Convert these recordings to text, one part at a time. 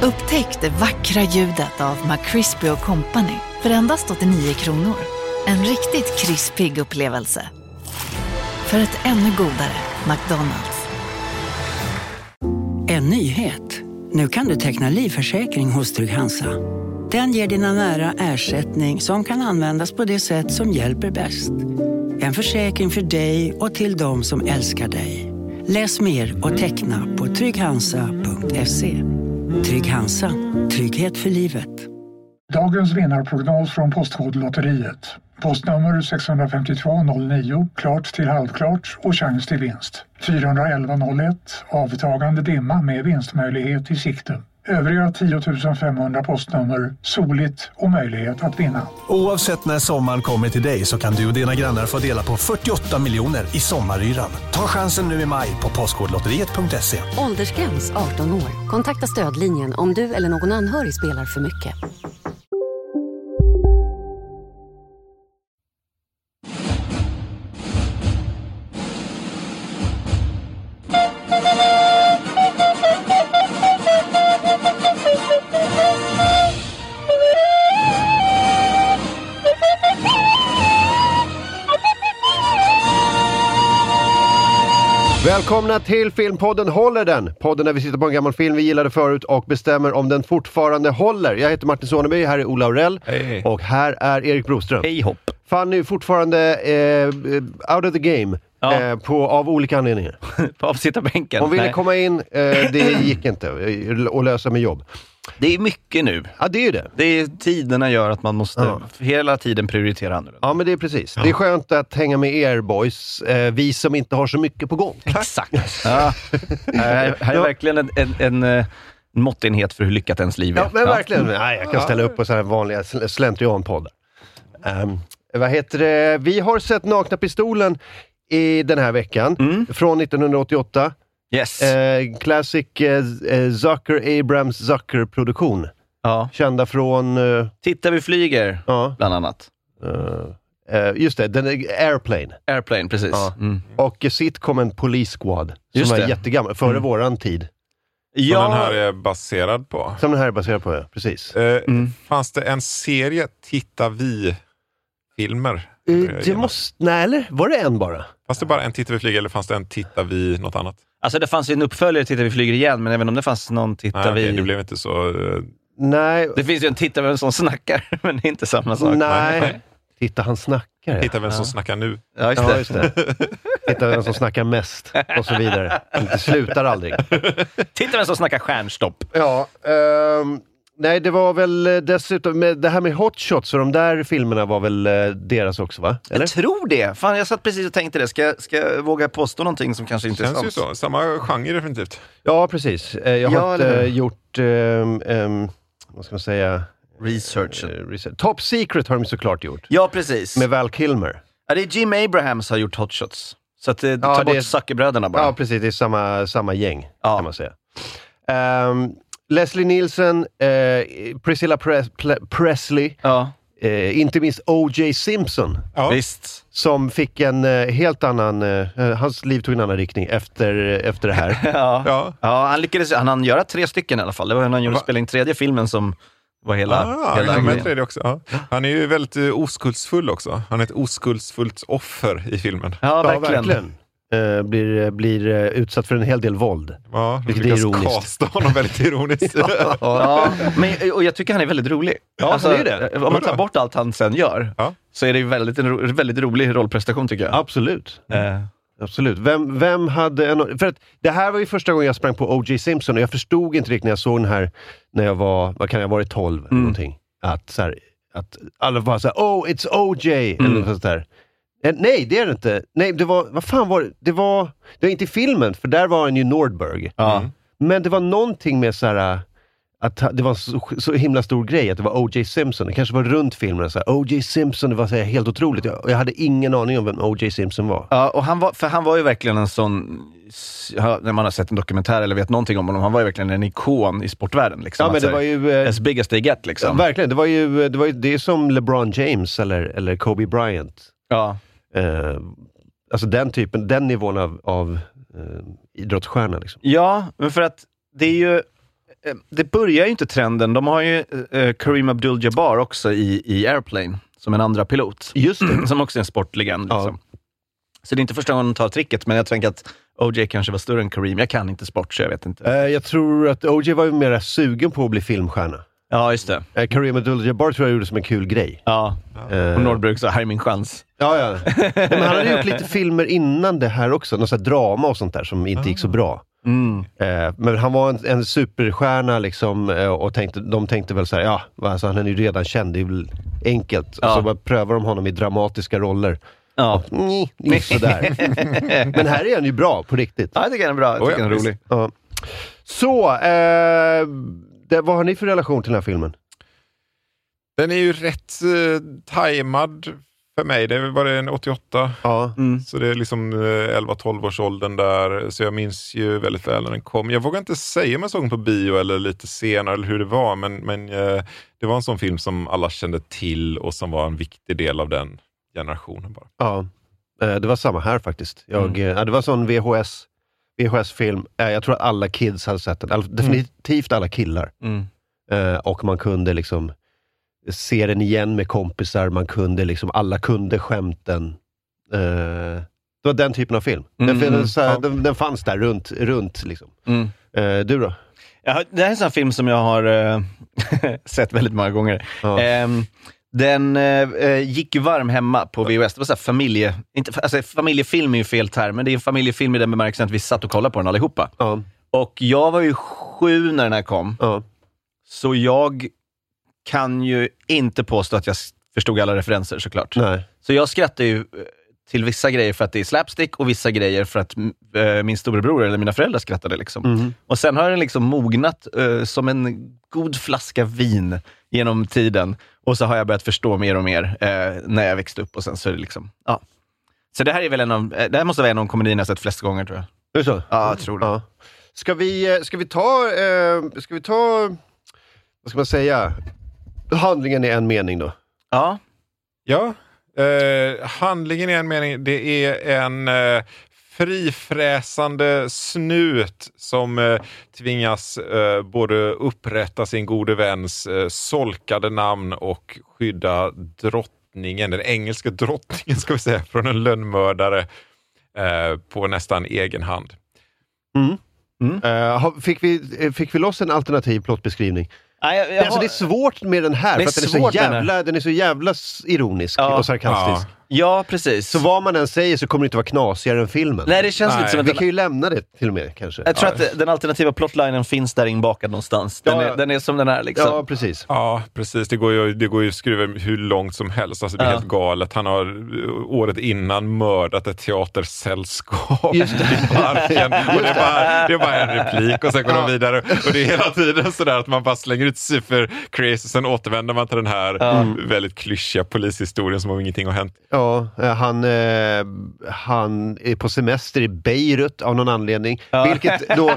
Upptäck det vackra ljudet av McCrispy & Company för endast 89 kronor. En riktigt krispig upplevelse. För ett ännu godare McDonald's. En nyhet. Nu kan du teckna livförsäkring hos Trygg-Hansa. Den ger dina nära ersättning som kan användas på det sätt som hjälper bäst. En försäkring för dig och till de som älskar dig. Läs mer och teckna på trygghansa.se. Trygg-Hansa. Trygghet för livet. Dagens vinnarprognos från Postkodlotteriet. Postnummer 65209, klart till halvklart och chans till vinst. 41101, avtagande dimma med vinstmöjlighet i sikte. Övriga 10 500 postnummer, soligt och möjlighet att vinna. Oavsett när sommaren kommer till dig så kan du och dina grannar få dela på 48 miljoner i sommaryran. Ta chansen nu i maj på postkodlotteriet.se. Åldersgräns 18 år. Kontakta stödlinjen om du eller någon anhörig spelar för mycket. Välkomna till Filmpodden Håller den? Podden där vi sitter på en gammal film vi gillade förut och bestämmer om den fortfarande håller. Jag heter Martin Soneby, här är Ola Aurell. Hej. Och här är Erik Broström. Hej hopp. Fanny är fortfarande out of the game. Ja. Av olika anledningar. På avsittarbänken. Hon ville komma in, det gick inte att lösa med jobb. Det är mycket nu. Ja, det är ju det. Det är tiderna gör att man måste hela tiden prioritera annorlunda. Ja, men det är precis. Det är skönt att hänga med er boys. Vi som inte har så mycket på gång. Exakt. Ja. Här är verkligen en måttenhet för hur lyckat ens liv är. Ja, men verkligen. Nej, jag kan ställa upp på så här vanliga slentrianpoddar. Vad heter det? Vi har sett Nakna pistolen i den här veckan. Från 1988. Yes. Classic Zucker-Abrams-Zucker-produktion. Ja. Kända från... Titta vi flyger, bland annat. Just det, den Airplane. Airplane, precis. Ja. Och sitcomen Police Squad. Som var jättegammal, före våran tid. Som den här är baserad på. Som den här är baserad på, ja. Precis. Fanns det en serie Titta vi-filmer? Det måste... Nej, eller? Var det en bara? Fanns det bara en Titta vi flyger eller fanns det en Titta vi något annat? Alltså det fanns ju en uppföljare Titta vi flyger igen, men även om det fanns någon Titta vi... Nej, det blev inte så... Nej. Det finns ju en Titta vem som snackar, men det är inte samma sak. Nej. Titta, han snackar. Titta vem som snackar nu. Ja, just det. Titta vem som snackar mest och så vidare. Det slutar aldrig. Titta vem som snackar stjärnstopp. Ja, nej, det var väl dessutom det här med Hot Shots och de där filmerna var väl deras också, va? Eller? Jag tror det. Fan, jag satt precis och tänkte det. Ska jag våga påstå någonting som kanske inte är sant? Känns ju så. Samma genre definitivt. Ja, precis. Jag har inte gjort vad ska man säga? Research. Top Secret har de såklart gjort. Ja, precis. Med Val Kilmer. Ja, det är Jim Abrahams har gjort Hot Shots. Så att det tar bort Zuckerbröderna bara. Ja, precis. Det är samma gäng, kan man säga. Leslie Nielsen, Priscilla Presley, inte minst O.J. Simpson. Ja. Visst. Som fick en helt annan, hans liv tog en annan riktning efter det här. Ja, han lyckades han göra 3 stycken i alla fall. Det var när han spelade in 3:e filmen som var hela också. Ja. Han är ju väldigt oskuldsfull också. Han är ett oskuldsfullt offer i filmen. Ja, verkligen. Blir utsatt för en hel del våld. Ja, vilket är ironiskt. Kasta honom väldigt ironiskt. Och jag tycker han är väldigt rolig. Ja, alltså, det är det. Om man tar bort allt han sen gör, så är det ju väldigt rolig rollprestation, tycker jag. Absolut. Absolut. Vem hade för att det här var ju första gången jag sprang på O.J. Simpson och jag förstod inte riktigt när jag såg den här när jag var, vad kan jag varit 12 eller någonting. Att alla bara så här, it's O.J. eller något där. Nej, det är det inte. Nej, det var, vad fan var det? Det var inte filmen, för där var han ju Nordberg. Men det var någonting med så här att det var så himla stor grej att det var O.J. Simpson. Det kanske var runt filmen så här, O.J. Simpson, det var så här helt otroligt. Jag hade ingen aning om vem O.J. Simpson var. Ja, och han var ju verkligen en sån, när man har sett en dokumentär eller vet någonting om honom, han var ju verkligen en ikon i sportvärlden liksom. Ja, men det var ju as big as they get liksom. Ja, verkligen, det är som LeBron James eller Kobe Bryant. Ja. Alltså den nivån av idrottsstjärna liksom. Ja, men för att det är ju det börjar ju inte trenden. De har ju Kareem Abdul-Jabbar också i Airplane som en andra pilot. Just det. Som också är en sportlegend. Liksom. Så det är inte första gången de tar tricket, men jag tänker att OJ kanske var större än Kareem. Jag kan inte sport, så jag vet inte. Jag tror att OJ var ju mer sugen på att bli filmstjärna. Ja, just det. Kareem Abdul-Jabbar tror jag gjorde som en kul grej. Ja, och Nordberg sa, här är min chans. Ja. Men han hade gjort lite filmer innan det här också. Någon sån här drama och sånt där som inte gick så bra. Men han var en superstjärna liksom, och de tänkte väl så här, alltså, han är ju redan känd, det är väl enkelt. Och så bara prövar de honom i dramatiska roller. Ja. Sådär. Men här är han ju bra, på riktigt. Ja, jag tycker han är bra. Jag tycker han är rolig. Ja. Så, vad har ni för relation till den här filmen? Den är ju rätt tajmad för mig. Det var det en 88. Ja. Så det är liksom 11-12 års åldern där. Så jag minns ju väldigt väl när den kom. Jag vågar inte säga om jag såg den på bio eller lite senare eller hur det var. Men det var en sån film som alla kände till och som var en viktig del av den generationen bara. Ja, det var samma här faktiskt. Det var en sån VHS-film. Jag tror att alla kids hade sett den. Definitivt alla killar. Och man kunde liksom se den igen med kompisar. Man kunde liksom, alla kunde skämten. Det var den typen av film. Den fanns där runt liksom. Du då? Ja, det här är en sån film som jag har sett väldigt många gånger. Ja. Den gick ju varm hemma på VHS. Det var så här familjefilm är ju fel term, men det är en familjefilm i den bemärkelsen att vi satt och kollade på den allihopa. Och jag var ju 7 när den här kom. Så jag kan ju inte påstå att jag förstod alla referenser, såklart. Nej. Så jag skrattade ju till vissa grejer för att det är slapstick och vissa grejer för att min storebror eller mina föräldrar skrattade liksom. Och sen har den liksom mognat som en god flaska vin genom tiden. Och så har jag börjat förstå mer och mer när jag växte upp, och sen så är det liksom, ja. Så det här är väl det här måste vara en av komedierna jag sett flest gånger, tror jag. Är det så? Ja, jag tror det. Ja. Ska vi ta vad ska man säga, handlingen i en mening då? Ja, handlingen i en mening, det är en frifräsande snut som tvingas både upprätta sin gode väns solkade namn och skydda drottningen, den engelska drottningen ska vi säga, från en lönnmördare på nästan egen hand. Fick vi loss en alternativ plottbeskrivning? Alltså det är svårt med den här, för att den är så jävla ironisk och sarkastisk. Ja, precis. Så vad man än säger så kommer det inte vara knasigare än filmen. Nej, det känns lite som att vi kan ju lämna det till och med, kanske. Jag tror att den alternativa plotlinen finns där inbakad någonstans. Den är som den här liksom. Ja, precis. Ja, precis. Det går ju att skruva hur långt som helst. Alltså det är helt galet. Han har året innan mördat ett teatersällskap i parken. Och det är bara en replik och sen går de vidare. Och det är hela tiden sådär att man bara slänger ut super crazy och sen återvänder man till den här väldigt klyschiga polishistorien som om ingenting har hänt. Ja, han är på semester i Beirut av någon anledning. Vilket då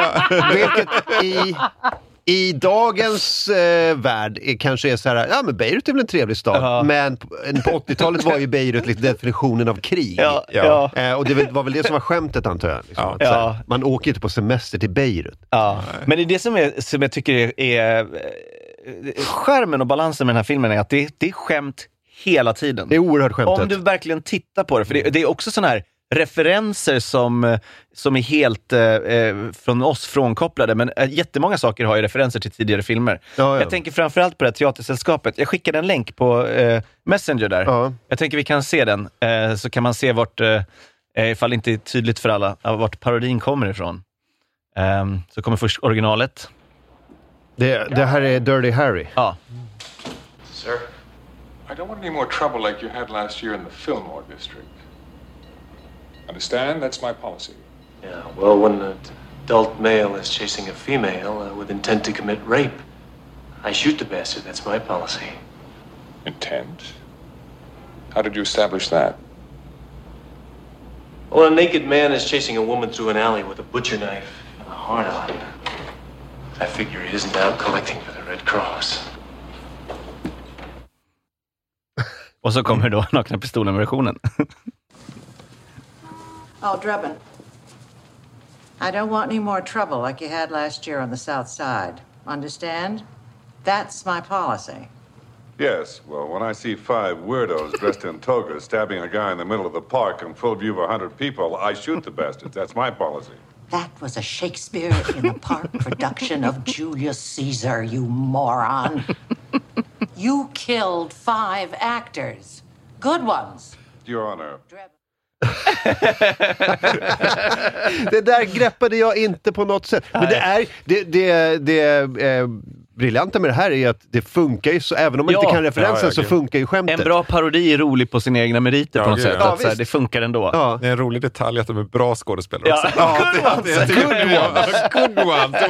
i dagens värld kanske är så här, men Beirut är väl en trevlig stad. Men på 80-talet var ju Beirut lite definitionen av krig. Och det var väl det som var skämtet, antar jag. Liksom, man åker inte på semester till Beirut. Men det är det som jag tycker är skärmen och balansen med den här filmen är att det är skämt hela tiden. Det är oerhört skämtet. Om du verkligen tittar på det. För det är också såna här referenser som är helt från oss frånkopplade. Men jättemånga saker har ju referenser till tidigare filmer. Jag tänker framförallt på det här teatersällskapet. Jag skickade en länk på Messenger där. Jag tänker vi kan se den. Så kan man se vart, ifall det inte är tydligt för alla, vart parodin kommer ifrån. Så kommer först originalet. Det här är Dirty Harry. Sir, I don't want any more trouble like you had last year in the Fillmore district. Understand? That's my policy. Yeah, well, when an adult male is chasing a female with intent to commit rape, I shoot the bastard. That's my policy. Intent? How did you establish that? Well, a naked man is chasing a woman through an alley with a butcher knife and a heart on. I figure he isn't out collecting for the Red Cross. Och så kommer då nakna pistolen-versionen. Oh, Drebin. I don't want any more trouble like you had last year on the South Side. Understand? That's my policy. Yes, well, when I see 5 weirdos dressed in togas stabbing a guy in the middle of the park in full view of 100 people, I shoot the bastards. That's my policy. That was a Shakespeare in the Park production of Julius Caesar, you moron. You killed 5 actors. Good ones. Your Honor. Det där greppade jag inte på något sätt. Men det är briljanta med det här är att det funkar ju så, även om man inte kan referensen så funkar ju skämtet. En bra parodi är rolig på sina egna meriter på något sätt. Att så här, det funkar ändå. Ja. Det är en rolig detalj att de är bra skådespelare också. Good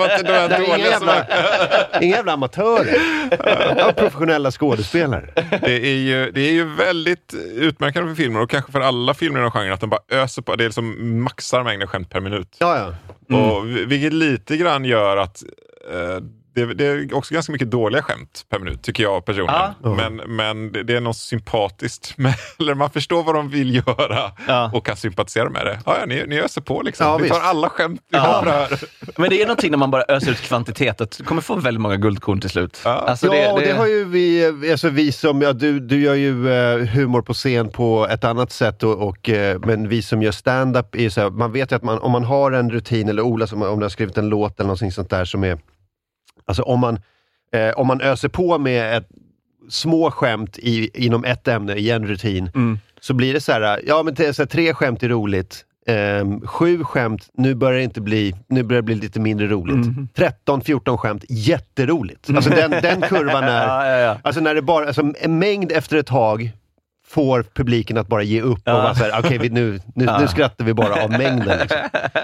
ones. Inga jävla amatörer. Professionella skådespelare. Det är ju väldigt utmärkande för filmer och kanske för alla filmer i den genren att de bara öser på. Det är liksom maxar mängden skämt per minut. Och vilket lite grann gör att det är också ganska mycket dåliga skämt per minut, tycker jag personligen. Men det är något sympatiskt. Eller man förstår vad de vill göra och kan sympatisera med det. Ni öser på liksom. Vi tar alla skämt vi har här. Men det är någonting när man bara öser ut kvantitet att du kommer få väldigt många guldkorn till slut. Alltså det har ju vi som, du gör ju humor på scen på ett annat sätt men vi som gör stand-up är så här, man vet ju att om man har en rutin eller Ola som om du har skrivit en låt eller någonting sånt där som är. Alltså om man öser på med ett små skämt inom ett ämne i en rutin så blir det så här, men det är så här, 3 skämt är roligt. 7 skämt, nu börjar det bli lite mindre roligt. 13-14 skämt, jätteroligt. Alltså den kurvan är alltså när det bara en mängd efter ett tag får publiken att bara ge upp och vara så här, okej, nu skrattar vi bara av mängden liksom.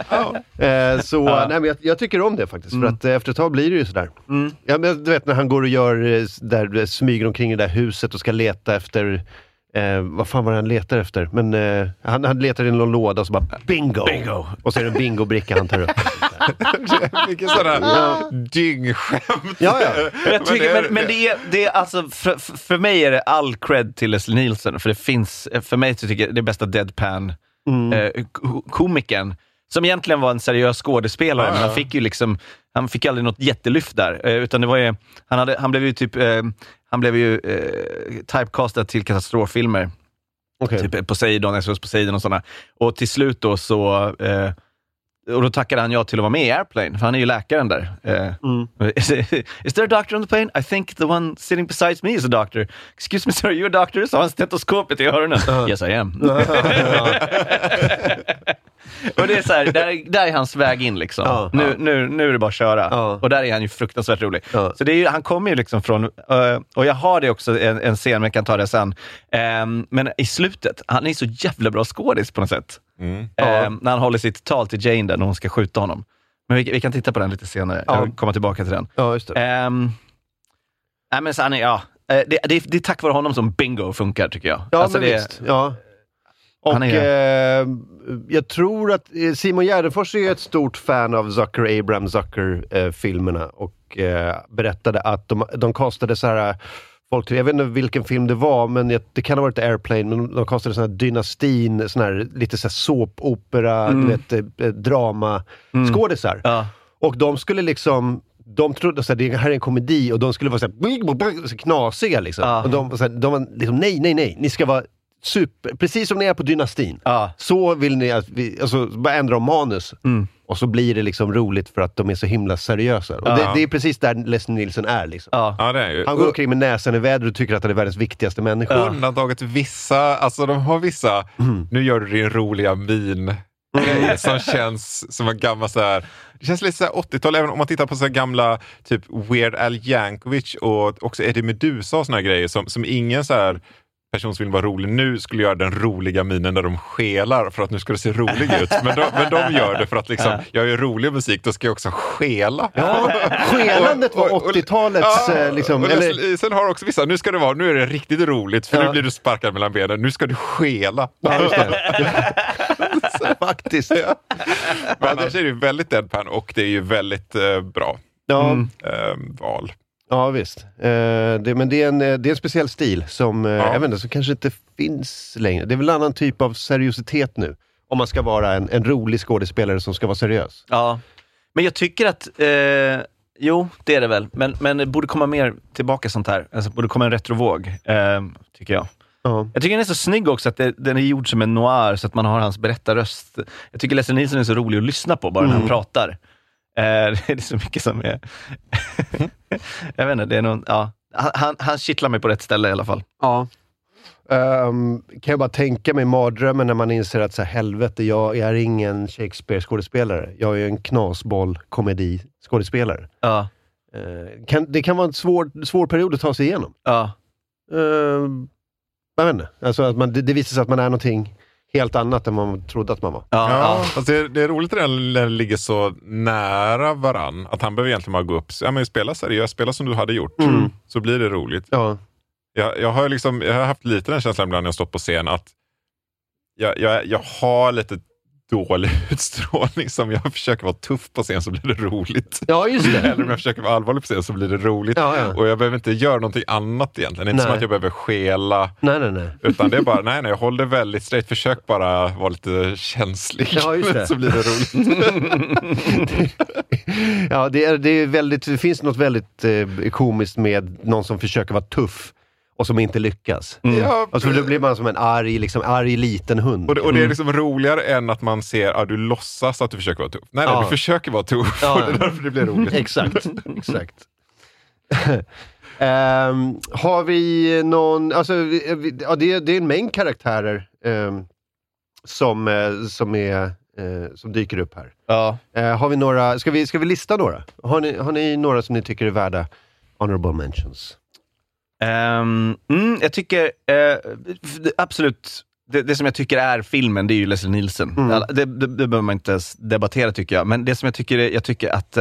Nej, men jag tycker om det faktiskt för att efter ett tag blir det ju sådär. Ja, men du vet när han går och gör där smyger omkring i det där huset och ska leta efter vad fan var det han letar efter? Men han letar i någon låda och så bara bingo! Och så är det en bingo-bricka han tar upp. Vilken sådär dyngskämt. Jag tycker, men det är alltså för mig är det all cred till Leslie Nielsen, för det finns, för mig så tycker jag det är bästa deadpan komikern som egentligen var en seriös skådespelare, men han fick ju liksom, han fick aldrig något jättelyft där, utan det var ju, han blev ju typecastad till katastroffilmer. Typ Poseidon, SOS Poseidon och sådana. Och till slut då så och då tackade han ja till att vara med i Airplane, för han är ju läkaren där. Is there a doctor on the plane? I think the one sitting besides me is a doctor. Excuse me sir, are you a doctor? Så har han stetoskopet i öronen. Yes I am. Och det är så här, där är hans väg in liksom. Nu är det bara att köra. Och där är han ju fruktansvärt rolig. Så det är ju, han kommer ju liksom från, och jag har det också en scen, men jag kan ta det sen. Men i slutet, han är så jävla bra skådis på något sätt. När han håller sitt tal till Jane där när hon ska skjuta honom. Men vi kan titta på den lite senare. Jag kommer tillbaka till den. Ja, just det. Men så han är, det är tack vare honom som bingo funkar, tycker jag. Ja, alltså, men visst. Ja. Och jag tror att Simon Gärdenfors är ett stort fan av Abraham Zucker-filmerna och berättade att de kastade så här folk, jag vet inte vilken film det var, men det kan ha varit Airplane, men de kastade sån här dynastin, sån här lite så här såpopera, du vet, drama skådisar. Och de skulle liksom, de trodde att det här är en komedi och de skulle vara så här knasiga liksom. Och de var liksom nej, ni ska vara super, precis som ni är på dynastin. Så vill ni att alltså bara ändra om manus. Och så blir det liksom roligt för att de är så himla seriösa. Och det är precis där Leslie Nielsen är liksom. Det är ju. Han går omkring med näsan i vädret och tycker att han är världens viktigaste människa. Undantaget vissa, alltså de har vissa, nu gör du din roliga min som känns som en gammal så här, det känns lite så här 80-tal, även om man tittar på så här gamla typ Weird Al Yankovic och också Eddie Meduza och såna här grejer som ingen så här person som vill vara rolig nu skulle göra den roliga minen när de skelar för att nu ska det se rolig ut. Men de gör det för att liksom, jag gör rolig musik, då ska jag också skela. Skelandet var 80-talets liksom. Eller... Sen har också vissa, nu är det riktigt roligt för nu blir du sparkad mellan benen, nu ska du skela. Faktiskt. Men annars är det ju väldigt deadpan och det är ju väldigt bra val. Ja, visst. Men det är en speciell stil som, jag vet inte, som kanske inte finns längre. Det är väl en annan typ av seriositet nu. Om man ska vara en rolig skådespelare som ska vara seriös. Ja, men jag tycker att jo, det är det väl. Men det borde komma mer tillbaka sånt här. Alltså borde komma en retrovåg, tycker jag. Jag tycker den är så snygg också att den är gjord som en noir så att man har hans berättarröst. Jag tycker Leslie Nielsen är så rolig att lyssna på bara när han pratar. Det är så mycket som är jag vet inte, det är någon, ja. Han kittlar mig på rätt ställe i alla fall. Ja. Kan jag bara tänka mig mardrömmen när man inser att så här, helvete, jag är ingen Shakespeare-skådespelare. Jag är en knasboll-komedi-skådespelare. Ja. Det kan vara en svår period att ta sig igenom. Ja. Jag vet inte. Alltså att det visar sig att man är någonting helt annat än man trodde att man var. Alltså det är roligt när det ligger så nära varann att han behöver egentligen bara gå upp. Ja, men spela seriöst, spela som du hade gjort. Så blir det roligt. Ja. Jag har haft lite den känslan ibland när jag stått på scen att jag har lite dålig utstrålning som jag försöker vara tuff på scen så blir det roligt. Ja, just det. Eller om jag försöker vara allvarlig på scen så blir det roligt. Ja. Och jag behöver inte göra någonting annat egentligen. Det är inte som att jag behöver skela. Nej. Utan det är bara, nej, jag håller det väldigt straight. Försök bara vara lite känslig. Ja, just det. Så blir det roligt. Ja, det är väldigt, det finns något väldigt komiskt med någon som försöker vara tuff och som inte lyckas. Ja, alltså då blir man som en arg liten hund. Och det är liksom roligare än att man ser att du låtsas att du försöker vara tuff. Nej, du försöker vara tuff. Och det är därför det blir roligt. Exakt. Har vi någon... Alltså, det är en mängd karaktärer som dyker upp här. Ja. Har vi några... Ska vi lista några? Har ni några som ni tycker är värda honorable mentions? Jag tycker absolut det som jag tycker är filmen, det är ju Leslie Nielsen. Det behöver man inte ens debattera tycker jag. Men det som jag tycker att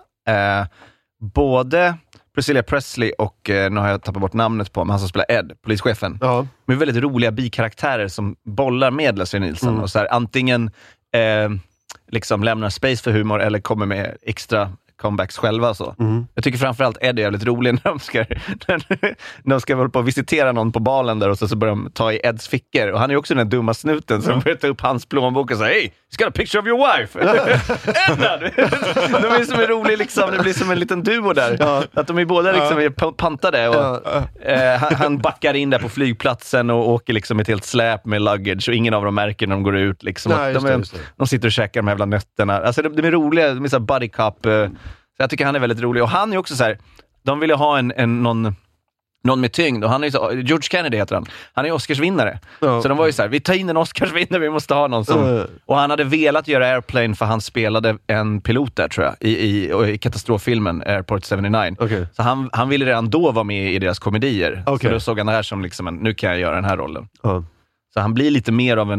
både Priscilla Presley och nu har jag tappat bort namnet på, men han som spelar Ed, polischefen. Ja. Med väldigt roliga bikaraktärer som bollar med Leslie Nielsen och så här, antingen liksom lämnar space för humor eller kommer med extra comebacks själva så. Jag tycker framförallt Ed är jävligt rolig när de ska hålla på och visitera någon på balen där och så börjar de ta i Eds fickor. Och han är också den dumma snuten som börjar ta upp hans plånbok och säger hey, he's got a picture of your wife! Edna! De är som en rolig liksom, det blir som en liten duo där. Ja. Att de är båda liksom är pantade och han backar in där på flygplatsen och åker liksom ett helt släp med luggage och ingen av dem märker när de går ut liksom. Nej, de sitter och käkar de här jävla nötterna. Alltså de är roliga, de är så här buddy cop. Så jag tycker han är väldigt rolig. Och han är också så här, de vill ju ha någon med tyngd. Och han är så, George Kennedy heter han. Han är Oscarsvinnare. Så de var ju så här, vi tar in en Oscarsvinnare, vi måste ha någon som... Och han hade velat göra Airplane för han spelade en pilot där tror jag. I katastroffilmen Airport 79. Okay. Så han ville redan då vara med i deras komedier. Okay. Så då såg han det här som liksom nu kan jag göra den här rollen. Så han blir lite mer av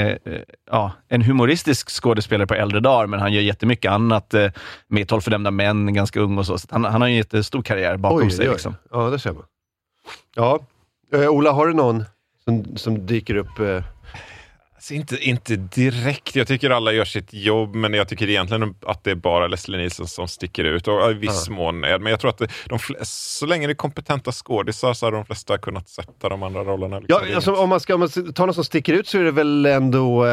en humoristisk skådespelare på äldre dagar, men han gör jättemycket annat med 12 fördömda män, ganska ung och så. Han har en jättestor karriär bakom sig. Liksom. Ja, det ser man. Ja. Ola, har du någon som dyker upp? Alltså inte direkt. Jag tycker alla gör sitt jobb, men jag tycker egentligen att det är bara Leslie Nielsen som sticker ut. Och i viss mån men jag tror att så länge det är kompetenta skådisar så har de flesta kunnat sätta de andra rollerna. Liksom. Ja, alltså, om man tar något som sticker ut så är det väl ändå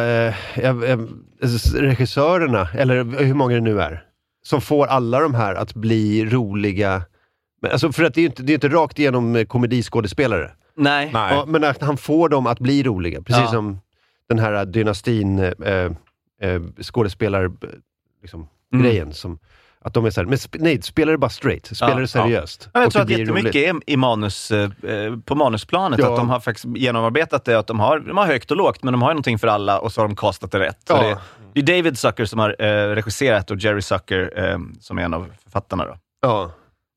regissörerna, eller hur många det nu är, som får alla de här att bli roliga. Men, alltså, för att det är inte rakt igenom komediskådespelare. Nej. Ja, men att han får dem att bli roliga. Precis som den här dynastin skådespelar liksom, grejen som att de är så här, men spelar det bara straight, spelar det seriöst. Jag tror att jättemycket är i manus på manusplanet att de har faktiskt genomarbetat det, att de har högt och lågt, men de har någonting för alla och så har de kastat det rätt. Så det är David Zucker som har regisserat och Jerry Zucker som är en av författarna då. Ja.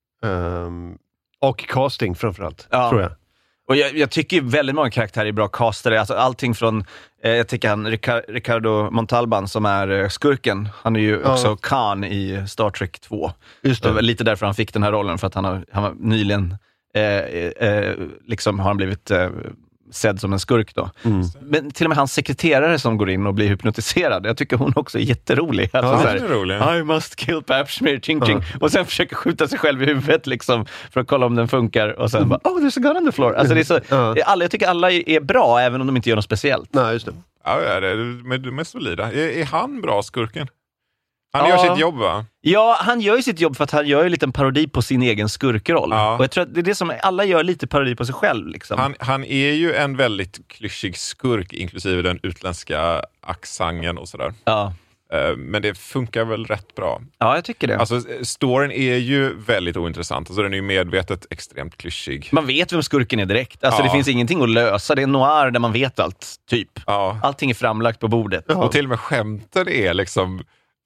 Och casting framförallt, tror jag. Och jag tycker väldigt många karaktärer är bra castare. Alltså allting från, jag tycker han Ricardo Montalban som är skurken. Han är ju också Khan i Star Trek 2. Just det. Det var lite därför han fick den här rollen. För att han var nyligen liksom har han blivit sedd som en skurk då. Men till och med hans sekreterare som går in och blir hypnotiserad. Jag tycker hon också är jätterolig. Alltså är rolig. I must kill Pap Schmear, ching ching. Och sen försöker skjuta sig själv i huvudet liksom, för att kolla om den funkar. Och sen bara, there's a gun on the floor. Alltså det är så, jag tycker alla är bra, även om de inte gör något speciellt. Nej, just det. Ja, de är solida. Är han bra, skurken? Han gör sitt jobb, va? Ja, han gör ju sitt jobb för att han gör ju lite en parodi på sin egen skurkroll. Ja. Och jag tror att det är det som alla gör, lite parodi på sig själv. Liksom. Han är ju en väldigt klyschig skurk, inklusive den utländska accenten och sådär. Ja. Men det funkar väl rätt bra. Ja, jag tycker det. Alltså, storyn är ju väldigt ointressant. Alltså, den är ju medvetet extremt klyschig. Man vet vem skurken är direkt. Alltså, det finns ingenting att lösa. Det är noir där man vet allt, typ. Ja. Allting är framlagt på bordet. Ja. Och till och med skämten är liksom...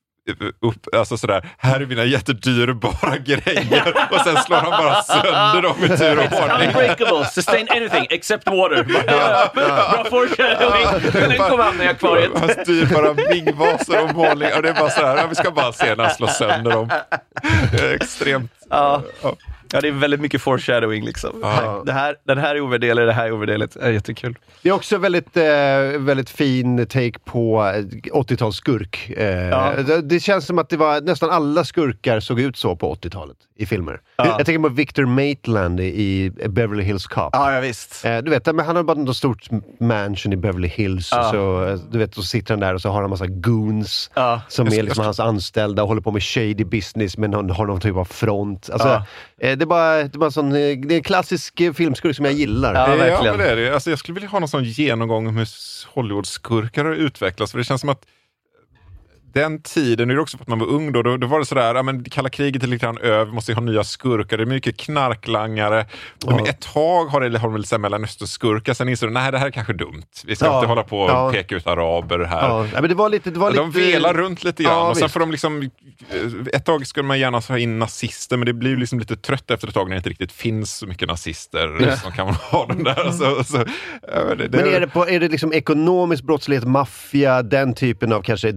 alltså sådär, här är mina jättedyrbara grejer och sen slår han bara sönder dem i tur och ordning. Unbreakable, sustain anything except water. Bra foreshadowing. Den kommer hamna i akvariet. Hans dyrbara mingvaser och målning. Och det är bara sådär, vi ska bara se när han slår sönder dem. Extremt. Ja, det är väldigt mycket foreshadowing liksom. Den här är ovärderlig, det här är ovärderligt. Det är jättekul. Det är också väldigt fin take på 80-tals skurk. Det känns som att det var nästan alla skurkar såg ut så på 80-talet i filmer. Jag tänker på Victor Maitland i Beverly Hills Cop. Ja, visst. Du vet, men han har bara något stort mansion i Beverly Hills. Så, du vet, så sitter han där och så har han en massa goons som är liksom hans anställda och håller på med shady business, men har någon typ av front. Alltså, det är bara sån, det är en klassisk filmskurk som jag gillar. Ja, men det är det. Alltså, jag skulle vilja ha någon sån genomgång om hur Hollywood-skurkar har utvecklats. För det känns som att den tiden, nu är det också för att man var ung då var det sådär, men kalla kriget är lite grann över, måste ha nya skurkar, det är mycket knarklangare. Ett tag har de väl så Mellanöstern-skurkar, sen inser de, nej, det här är kanske dumt. Vi ska inte hålla på och peka ut araber här. Ja, men det var lite... De velar runt lite grann, och sen får de liksom... Ett tag skulle man gärna ha in nazister, men det blir liksom lite trött efter ett tag när det inte riktigt finns så mycket nazister som kan man ha dem där. Men är det liksom ekonomisk brottslighet, maffia, den typen av kanske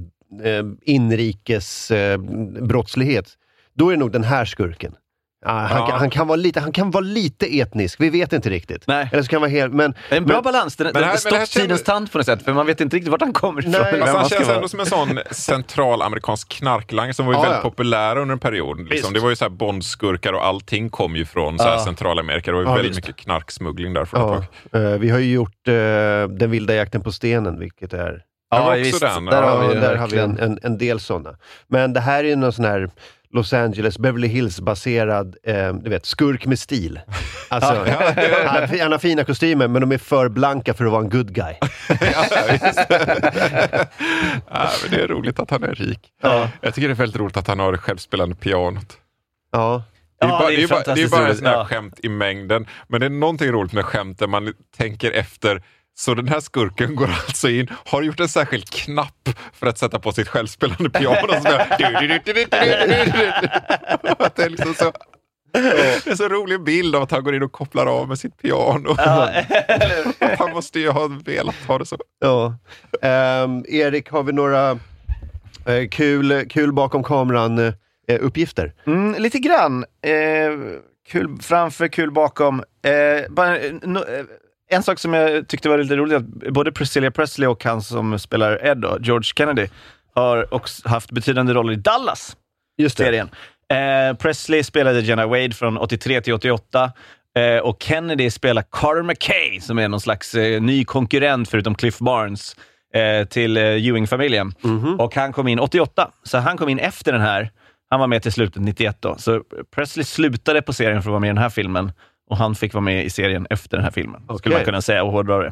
inrikes brottslighet, då är det nog den här skurken. Han kan vara lite etnisk. Vi vet inte riktigt. Nej. Eller så kan vara helt, men en bra balans. Det står tidens tand på något sätt, för man vet inte riktigt vart han kommer ifrån. Nej, men han känns ändå som en sån centralamerikansk knarklang som var ju väldigt populär under en period. Liksom. Det var ju så här bondskurkar och allting kom ju från så här Centralamerika. Det var ju väldigt mycket knarksmuggling där för ett tag. Vi har ju gjort Den vilda jakten på stenen, vilket är där har vi en del sådana. Men det här är ju någon sån här Los Angeles, Beverly Hills-baserad du vet, skurk med stil. Alltså, han har fina kostymer, men de är för blanka för att vara en good guy. Men det är roligt att han är rik. Jag tycker det är väldigt roligt att han har självspelande pianot. Det är bara en sån här skämt i mängden. Men det är någonting roligt med skämt där man tänker efter. Så den här skurken går alltså in, har gjort en särskild knapp för att sätta på sitt självspelande piano. Det är liksom så... Det är en så rolig bild av att han går in och kopplar av med sitt piano. Han måste ju ha velat ha det så. Erik, har vi några kul bakom kameran uppgifter? Lite grann. Kul framför, kul bakom. En sak som jag tyckte var lite roligt, att både Priscilla Presley och han som spelar Ed då, George Kennedy, har också haft betydande roller i Dallas. Just det. Serien. Presley spelade Jenna Wade från 83 till 88 och Kennedy spelar Carter McKay som är någon slags ny konkurrent förutom Cliff Barnes till Ewing-familjen. Och han kom in 88, så han kom in efter den här. Han var med till slutet 91 då. Så Presley slutade på serien för att vara med i den här filmen. Och han fick vara med i serien efter den här filmen. Skulle man kunna säga och hårdra det.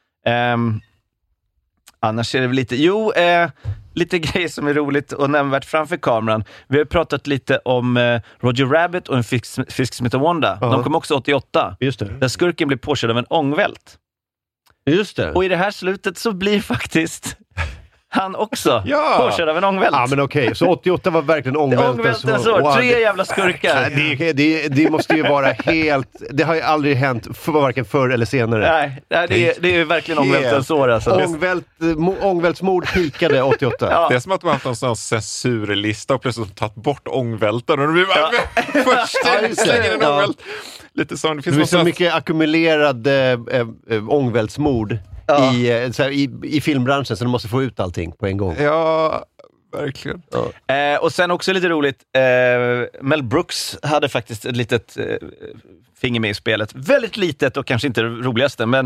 Annars är det väl lite grejer som är roligt och nämnvärt framför kameran. Vi har pratat lite om Roger Rabbit och en fisk som heter Wanda. De kom också 88. Just det. Där skurken blir påkörd av en ångvält. Just det. Och i det här slutet så blir faktiskt... han också påkörd av en ångvält. Ja, men okej. Så 88 var verkligen ångvältens år. 3 jävla skurkar. Det måste ju vara helt... Det har ju aldrig hänt varken förr eller senare. Nej, det är ju verkligen ångvältens år. Alltså. Ångvältsmord pikade 88. Det är som att man har haft en sån censurlista och plötsligt tagit bort ångvälten. Och det blir bara först slänger en ångvält. Lite sån. Det finns så mycket ackumulerad ångvältsmord i filmbranschen, så de måste få ut allting på en gång. Ja, verkligen. Och sen också lite roligt, Mel Brooks hade faktiskt ett litet finger med i spelet. Väldigt litet och kanske inte det roligaste, men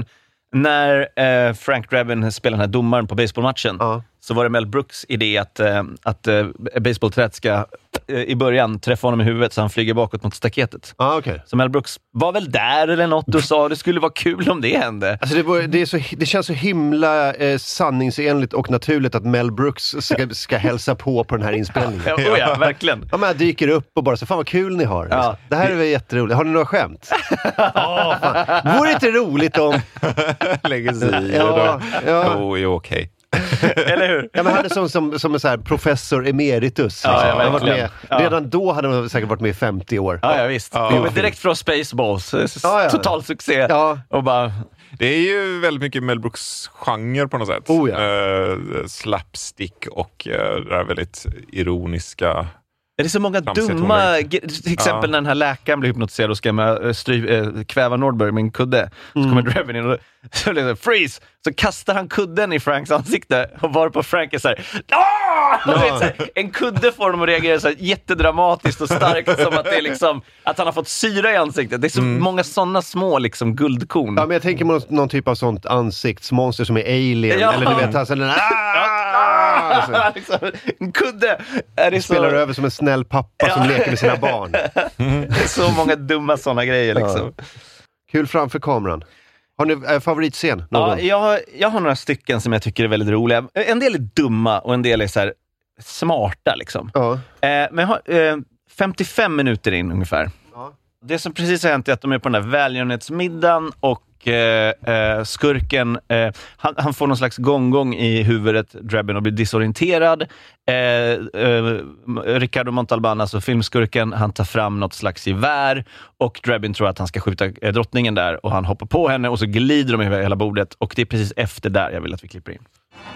När Frank Drebin spelade den här domaren på baseballmatchen så var det Mel Brooks idé att baseballträet ska i början träffa honom i huvudet så han flyger bakåt mot staketet. Okay. Så Mel Brooks var väl där eller något och sa det skulle vara kul om det hände. Alltså det känns så himla sanningsenligt och naturligt att Mel Brooks ska hälsa på den här inspelningen. Ja, verkligen. Ja, men jag dyker upp och bara så, fan vad kul ni har. Ja. Det här är väl jätteroligt. Har ni några skämt? Fan. Vore inte roligt om... Lägger sig i det okej. Eller hur? Ja, men han är som en så här professor emeritus. Han varit med. Redan då hade han säkert varit med i 50 år. Ja, visst. Det var direkt från Spaceballs. Total succé. Ja. Och bara... Det är ju väldigt mycket Mel Brooks-genre på något sätt. Slapstick och det där väldigt ironiska... Det är så många dumma... Till exempel när den här läkaren blir hypnotiserad och ska kväva Nordberg med en kudde. Så kommer Drebin in och så liksom, freeze! Så kastar han kudden i Franks ansikte och var på Frank är så här... En kudde får honom att reagera så här jättedramatiskt och starkt som att det är liksom att han har fått syra i ansiktet. Det är så många sådana små liksom guldkorn. Ja, men jag tänker någon typ av sånt ansiktsmonster som är alien. Eller du vet, alltså en kudde spelar över som en snäll pappa som leker med sina barn. Det är så många dumma sådana grejer liksom. Kul framför kameran. Har ni favoritscen? Ja, jag har några stycken som jag tycker är väldigt roliga. En del är dumma och en del är så här smarta liksom. Men jag har 55 minuter in ungefär. Det som precis har hänt är att de är på den där välgörenhetsmiddagen och skurken han får någon slags gång i huvudet, Drebin, och blir disorienterad. Ricardo Montalban, alltså filmskurken, han tar fram något slags gevär och Drebin tror att han ska skjuta drottningen där och han hoppar på henne och så glider de över hela bordet och det är precis efter där jag vill att vi klipper in.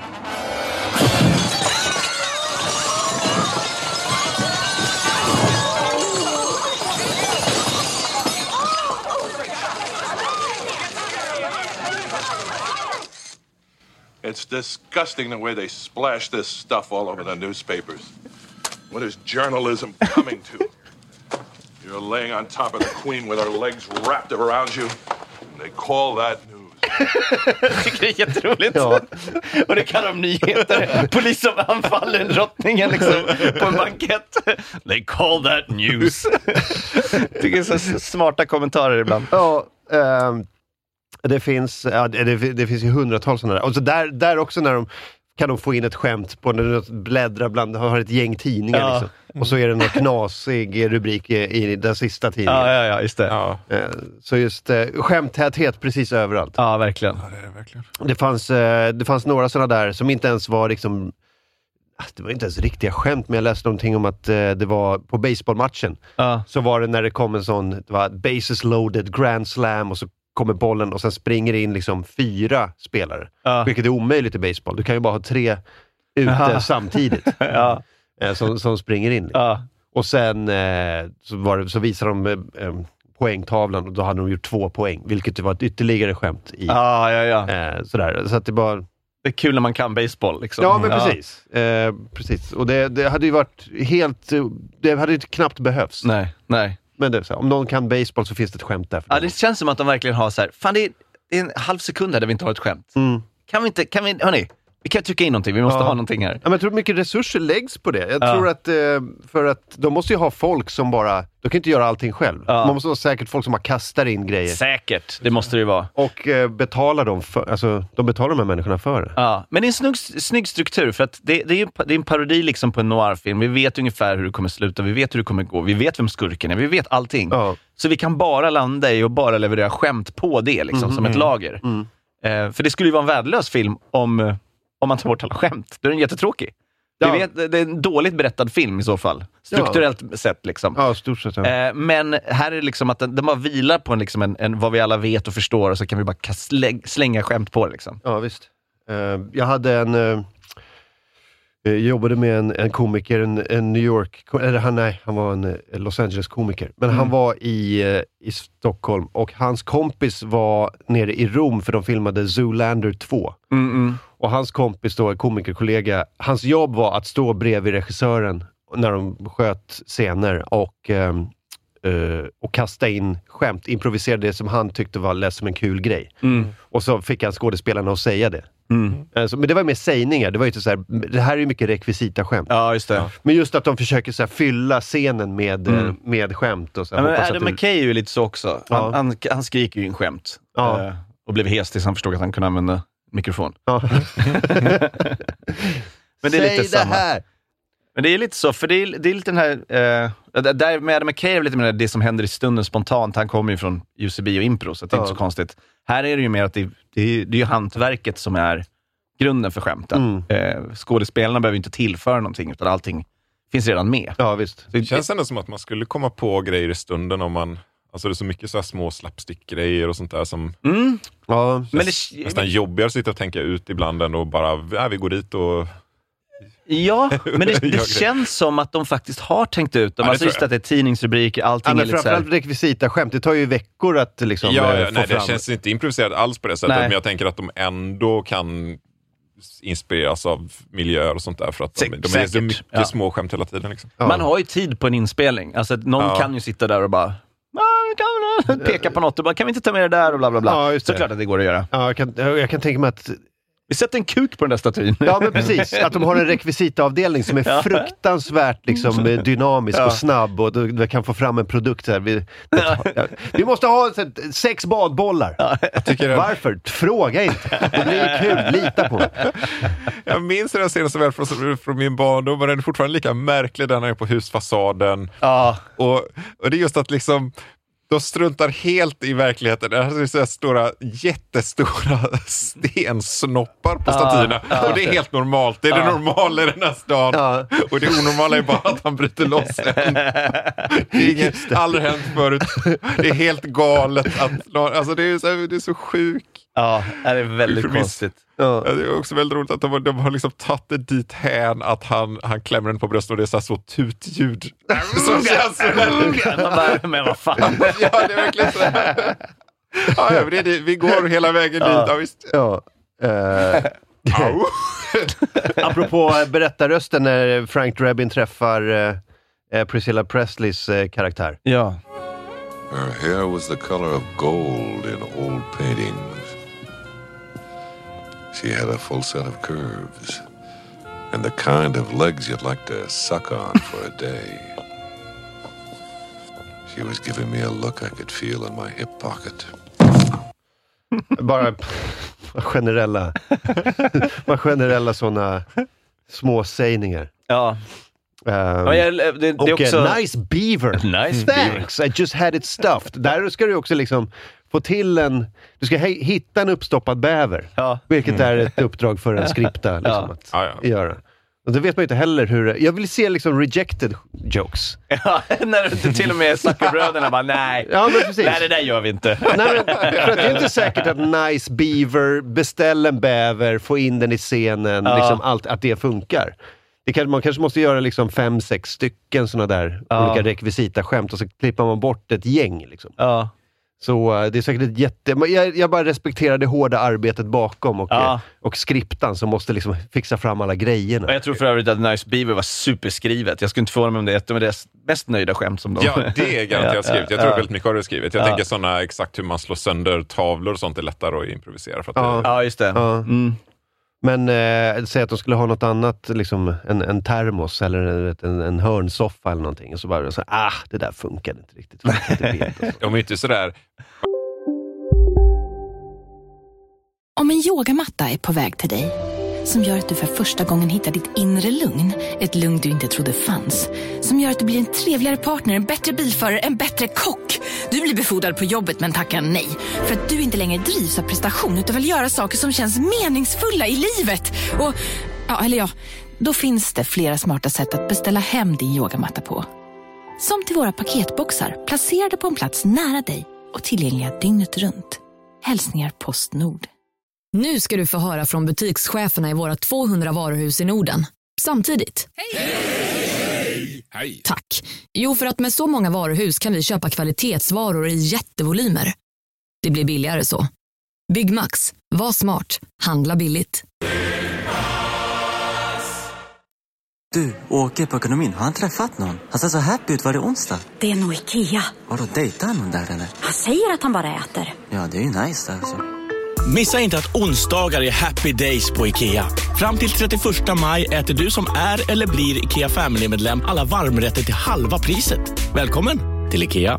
It's disgusting the way they splash this stuff all over the newspapers. What is journalism coming to? You're laying on top of the queen with her legs wrapped around you. And they call that news. Jag tycker det är jätteroligt. Och det kallar de nyheter. Polis som anfaller drottningen liksom, på en bankett. They call that news. Jag tycker det är så smarta kommentarer ibland. Det finns ju hundratals sådana där. Och så där också när kan de få in ett skämt på när de bläddrar bland, har ett gäng tidningar liksom. Och så är det någon knasig rubrik i den sista tidningen. Ja, just det. Så just skämttäthet precis överallt. Ja, verkligen. Ja, det är det verkligen. Det fanns några sådana där som inte ens var liksom, det var inte ens riktiga skämt, men jag läste någonting om att det var på baseballmatchen. Så var det när det kom en sån, det var bases loaded, grand slam och så kommer bollen och sen springer in liksom 4 spelare. Vilket är omöjligt i baseball. Du kan ju bara ha 3 ute samtidigt. Som springer in. Och sen så visar de poängtavlan och då hade de gjort 2 poäng. Vilket var ett ytterligare skämt i. Sådär. Så att det bara... Det är kul när man kan baseball liksom. Ja, men precis. Precis. Och det hade ju varit helt... Det hade ju knappt behövs. Nej. Men det är så, om någon kan baseball så finns det ett skämt där. Ja, det känns som att de verkligen har så här, fan det är en halv sekund där vi inte har ett skämt. Kan vi, hörni, vi kan trycka in någonting, vi måste ha någonting här. Ja, men jag tror mycket resurser läggs på det. Jag tror att, för att de måste ju ha folk som bara, de kan inte göra allting själv. Man måste ha säkert folk som bara kastar in grejer. Säkert, det måste det ju vara. Och betala dem för, alltså de betalar de här människorna för det. Ja, men det är en snygg struktur för att det är en parodi liksom på en noirfilm. Vi vet ungefär hur det kommer sluta, vi vet hur det kommer gå, vi vet vem skurken är, vi vet allting. Så vi kan bara landa i och bara leverera skämt på det liksom, som ett lager. För det skulle ju vara en värdelös film om man tar bort alla skämt. Då är den jättetråkig. Vi vet, det är en dåligt berättad film i så fall. Strukturellt sett liksom. Ja, stort sett. Men här är det liksom att den bara vilar på en vad vi alla vet och förstår och så kan vi bara slänga skämt på det liksom. Ja, visst. Jag hade jag jobbade med en komiker, en New York, eller han var en Los Angeles komiker. Men han var i Stockholm och hans kompis var nere i Rom för de filmade Zoolander 2. Och hans kompis då, en komikerkollega, hans jobb var att stå bredvid regissören när de sköt scener och och kasta in skämt, improvisera det som han tyckte var lätt som en kul grej. Och så fick han skådespelarna att säga det. Alltså, men det var mer sägningar, det var ju inte så här, det här är ju mycket rekvisita skämt. Ja, just det. Men just att de försöker så här, fylla scenen med skämt och så här, men Adam McKay är ju lite så också. Han skriker ju in skämt. Och blev hes tills han förstod att han kunde använda mikrofon. Men det är säg lite samma. Det här. Men det är lite så, för det är lite den här där med Adam McKay är lite mer det som händer i stunden spontant. Han kommer ju från UCB och impro, så det är inte så konstigt. Här är det ju mer att det är ju hantverket som är grunden för skämten. Skådespelarna behöver inte tillföra någonting, utan allting finns redan med. Ja, visst. Det känns ändå som att man skulle komma på grejer i stunden om man... Alltså det är så mycket så här små slapstick-grejer och sånt där som... Ja, men det nästan jobbigare att sitta och tänka ut ibland än och bara, vi går dit och... Ja, men det känns som att de faktiskt har tänkt ut dem. Alltså just att det är tidningsrubriker, allting är lite så här... Framförallt rekvisita skämt, det tar ju veckor att liksom få nej, fram. det känns inte improviserat alls på det sättet, men jag tänker att de ändå kan inspireras av miljöer och sånt där, för att de är så mycket små skämt hela tiden. Liksom. Man har ju tid på en inspelning. Alltså någon kan ju sitta där och bara... kan peka på något och bara, kan vi inte ta med det där och bla bla bla. Så klart att det går att göra. Ja, jag kan tänka mig att vi sätter en kuk på den där statyn. Ja, men precis. Att de har en rekvisitaavdelning som är fruktansvärt liksom, dynamisk och snabb, och du kan få fram en produkt här. Vi måste ha 6 badbollar. Varför? Fråga inte. Det blir kul. Lita på mig. Jag minns den scenen så väl från min barndom, men den är fortfarande lika märklig. Den är på husfasaden. Och det är just att liksom de struntar helt i verkligheten. Det är så jättestora stensnoppar på statyerna. Och det är helt normalt. Det är det normala i den här stan. Och det onormala är bara att han bryter loss en. Det är aldrig hänt förut. Det är helt galet. Alltså det är så sjukt. Ja, det är väldigt konstigt. Ja. Det är också väldigt roligt att de har liksom tagit det dit hän att han klämmer den på bröstet och det är så tutljud. Som känns väldigt... Men vad fan? Ja, det är verkligen så här. Ja, men vi går hela vägen dit. Ja, visst. Ja. Apropå berättarrösten när Frank Drebin träffar Priscilla Presleys karaktär. Ja. Her hair was the color of gold in old paintings. She had a full set of curves and the kind of legs you'd like to suck on for a day. She was giving me a look I could feel in my hip pocket. Bara generella såna små sägningar. Ja. Det och också... nice beaver. Nice thanks, beaver. I just had it stuffed. Där ska du också liksom få till du ska hitta en uppstoppad bäver. Vilket är ett uppdrag för en skripta liksom, att göra. Och det vet man ju inte heller hur... Jag vill se liksom rejected jokes. Ja, när du till och med Zuckerbröderna bara, nej. Ja, men precis. Nej, det där gör vi inte. Nej, men, för att det är inte säkert att nice beaver, beställ en bäver, få in den i scenen, liksom allt, att det funkar. Man kanske måste göra liksom 5-6 stycken såna där olika rekvisita skämt och så klipper man bort ett gäng liksom. Så det är säkert jag bara respekterar det hårda arbetet bakom och skriptan som måste liksom fixa fram alla grejerna. Och jag tror för övrigt att Nice Beaver var superskrivet. Jag skulle inte få om det är ett av deras mest nöjda skämt som de... Ja, det är garanterat skrivet. Jag tror väldigt mycket har det skrivit. Jag tänker sådana exakt hur man slår sönder tavlor och sånt är lättare att improvisera. För att ja, just det. Men säg att de skulle ha något annat, liksom en termos eller en hörnsoffa eller någonting. Och så bara så det där funkar inte riktigt. De är inte sådär... Om en yogamatta är på väg till dig, som gör att du för första gången hittar ditt inre lugn, ett lugn du inte trodde fanns, som gör att du blir en trevligare partner, en bättre bilförare, en bättre kock. Du blir befordrad på jobbet men tackar nej, för att du inte längre drivs av prestation utan vill göra saker som känns meningsfulla i livet. Och, då finns det flera smarta sätt att beställa hem din yogamatta på. Som till våra paketboxar, placerade på en plats nära dig och tillgängliga dygnet runt. Hälsningar Postnord. Nu ska du få höra från butikscheferna i våra 200 varuhus i Norden. Samtidigt. Hej! Hej! Tack. Jo, för att med så många varuhus kan vi köpa kvalitetsvaror i jättevolymer. Det blir billigare så. Byggmax. Var smart. Handla billigt. Du, Åke på ekonomin, har han träffat någon? Han ser så happy ut, var det onsdag? Det är nog Ikea. Vadå, dejtar han någon där eller? Han säger att han bara äter. Ja, det är ju nice alltså. Missa inte att onsdagar är happy days på IKEA. Fram till 31 maj äter du som är eller blir IKEA Family-medlem alla varmrätter till halva priset. Välkommen till IKEA.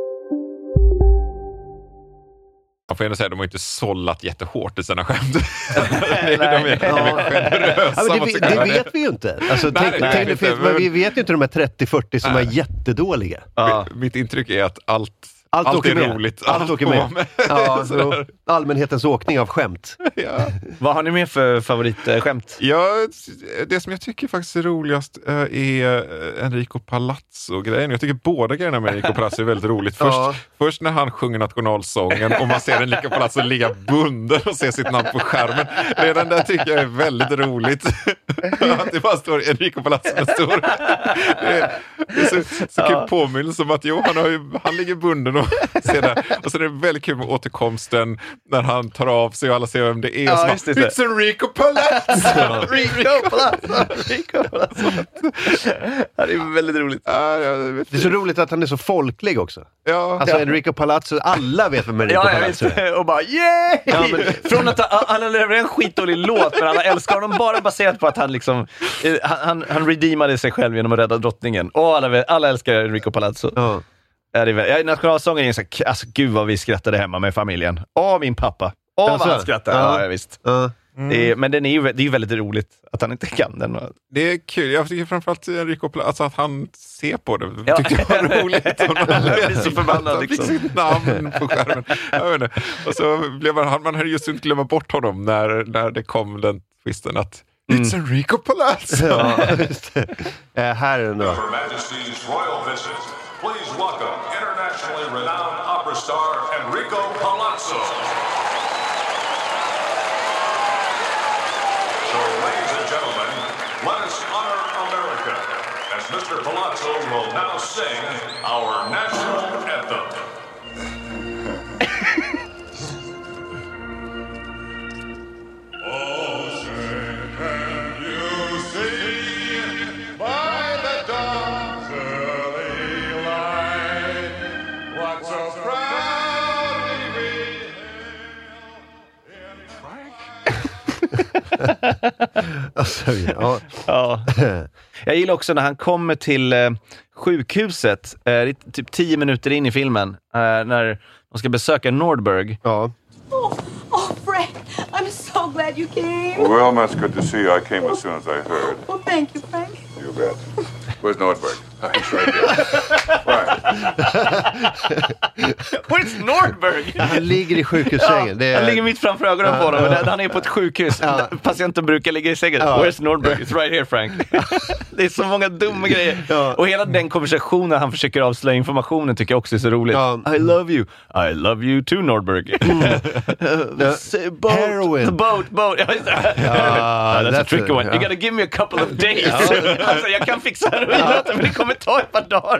Man får ändå säga att de har inte sållat jättehårt i sina skämt. De är generösa. Det vet vi ju inte. Alltså, vi vet ju inte de här 30-40 som är jättedåliga. Mitt intryck är att allt åker är med. roligt. Allt åker med. Ja, allmänhetens åkning av skämt. Ja. Vad har ni med för favoritskämt? Ja, det som jag tycker faktiskt är roligast är Enrico Palazzo-grejen. Jag tycker båda grejerna med Enrico Palazzo är väldigt roligt. Först när han sjunger nationalsången och man ser Enrico Palazzo ligga bunden och se sitt namn på skärmen. Redan där tycker jag är väldigt roligt. Att det bara står Enrico Palazzo med stor. Det är så kul påminnelse om att han ligger bunden och ser där. Och så är det väldigt kul med återkomsten när han tar av sig och alla ser vem det är. Ja, just det. It's Enrico Palazzo! Enrico Palazzo! Det är väldigt roligt. Det är så roligt att han är så folklig också. Ja. Alltså Enrico Palazzo, alla vet vem Enrico Palazzo är. Och bara yay! Ja, från att alla levererar en skitdålig låt men alla älskar honom bara baserat på att han liksom han redeemade sig själv genom att rädda drottningen. Och alla älskar Enrico Palazzo. Ja. Nationalsången är så, alltså gud vad vi skrattade hemma med familjen. Min pappa. Vad han skrattade. Ja, visst. Men det är ju väldigt roligt att han inte kan den. Det är kul. Jag tycker framförallt Enrico Palazzo, alltså att han ser på det. Tyckte jag var roligt. Jag blir så förbannad liksom. Han fick sitt namn på skärmen. Jag vet inte. Och så blev man hade just inte glömma bort honom när det kom den twisten att It's Enrico Palazzo. Ja, just det. Här är den då. Her Majesty's Royal Visit. Please welcome internationally renowned opera star Enrico Palazzo. So, ladies and gentlemen, let us honor America as Mr. Palazzo will now sing our national anthem. Alltså, ja. Jag gillar också när han kommer till sjukhuset typ 10 minuter in i filmen när de ska besöka Nordberg. Ja. Oh, Frank, I'm so glad you came. Well, that's good to see you. I came as soon as I heard. Well, thank you, Frank. You bet. Where's Nordberg? He's right there. Right. Where's Nordberg? Han ligger i sjukhussängen. Han ligger mitt framför ögonen på honom. Han är på ett sjukhus. Patienten brukar ligga i sängen. Where's Nordberg? It's right here, Frank. Det är så många dumma grejer. Och hela den konversationen han försöker avslöja informationen tycker jag också är så roligt. I love you. I love you too, Nordberg. Heroin. The boat. That's a tricky one. You gotta give me a couple of days. Alltså, jag kan fixa heroin, men det kommer ta ett par dagar.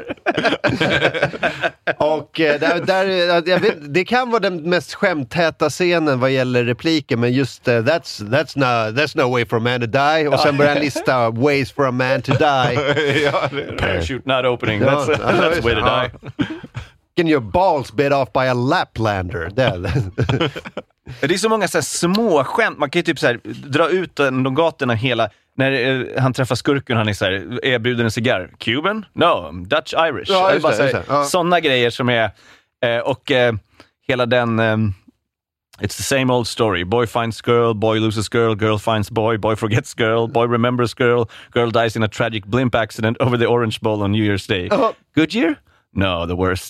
Och jag vet, det kan vara den mest skämttäta scenen vad gäller repliker, men just that's no way for a man to die. Och sen börjar han lista ways for a man to die. Parachute not opening. That's way to die. Getting your balls bit off by a Laplander. Det är så många så här små skämt. Man kan ju typ så här dra ut de gatorna hela. När han träffar skurken, han är så här, erbjuder en cigarr. Cuban? No, Dutch Irish. Ja, sådana grejer som är och hela den it's the same old story. Boy finds girl, boy loses girl, girl finds boy, boy forgets girl, boy remembers girl, girl dies in a tragic blimp accident over the Orange Bowl on New Year's Day. Good year? No, the worst.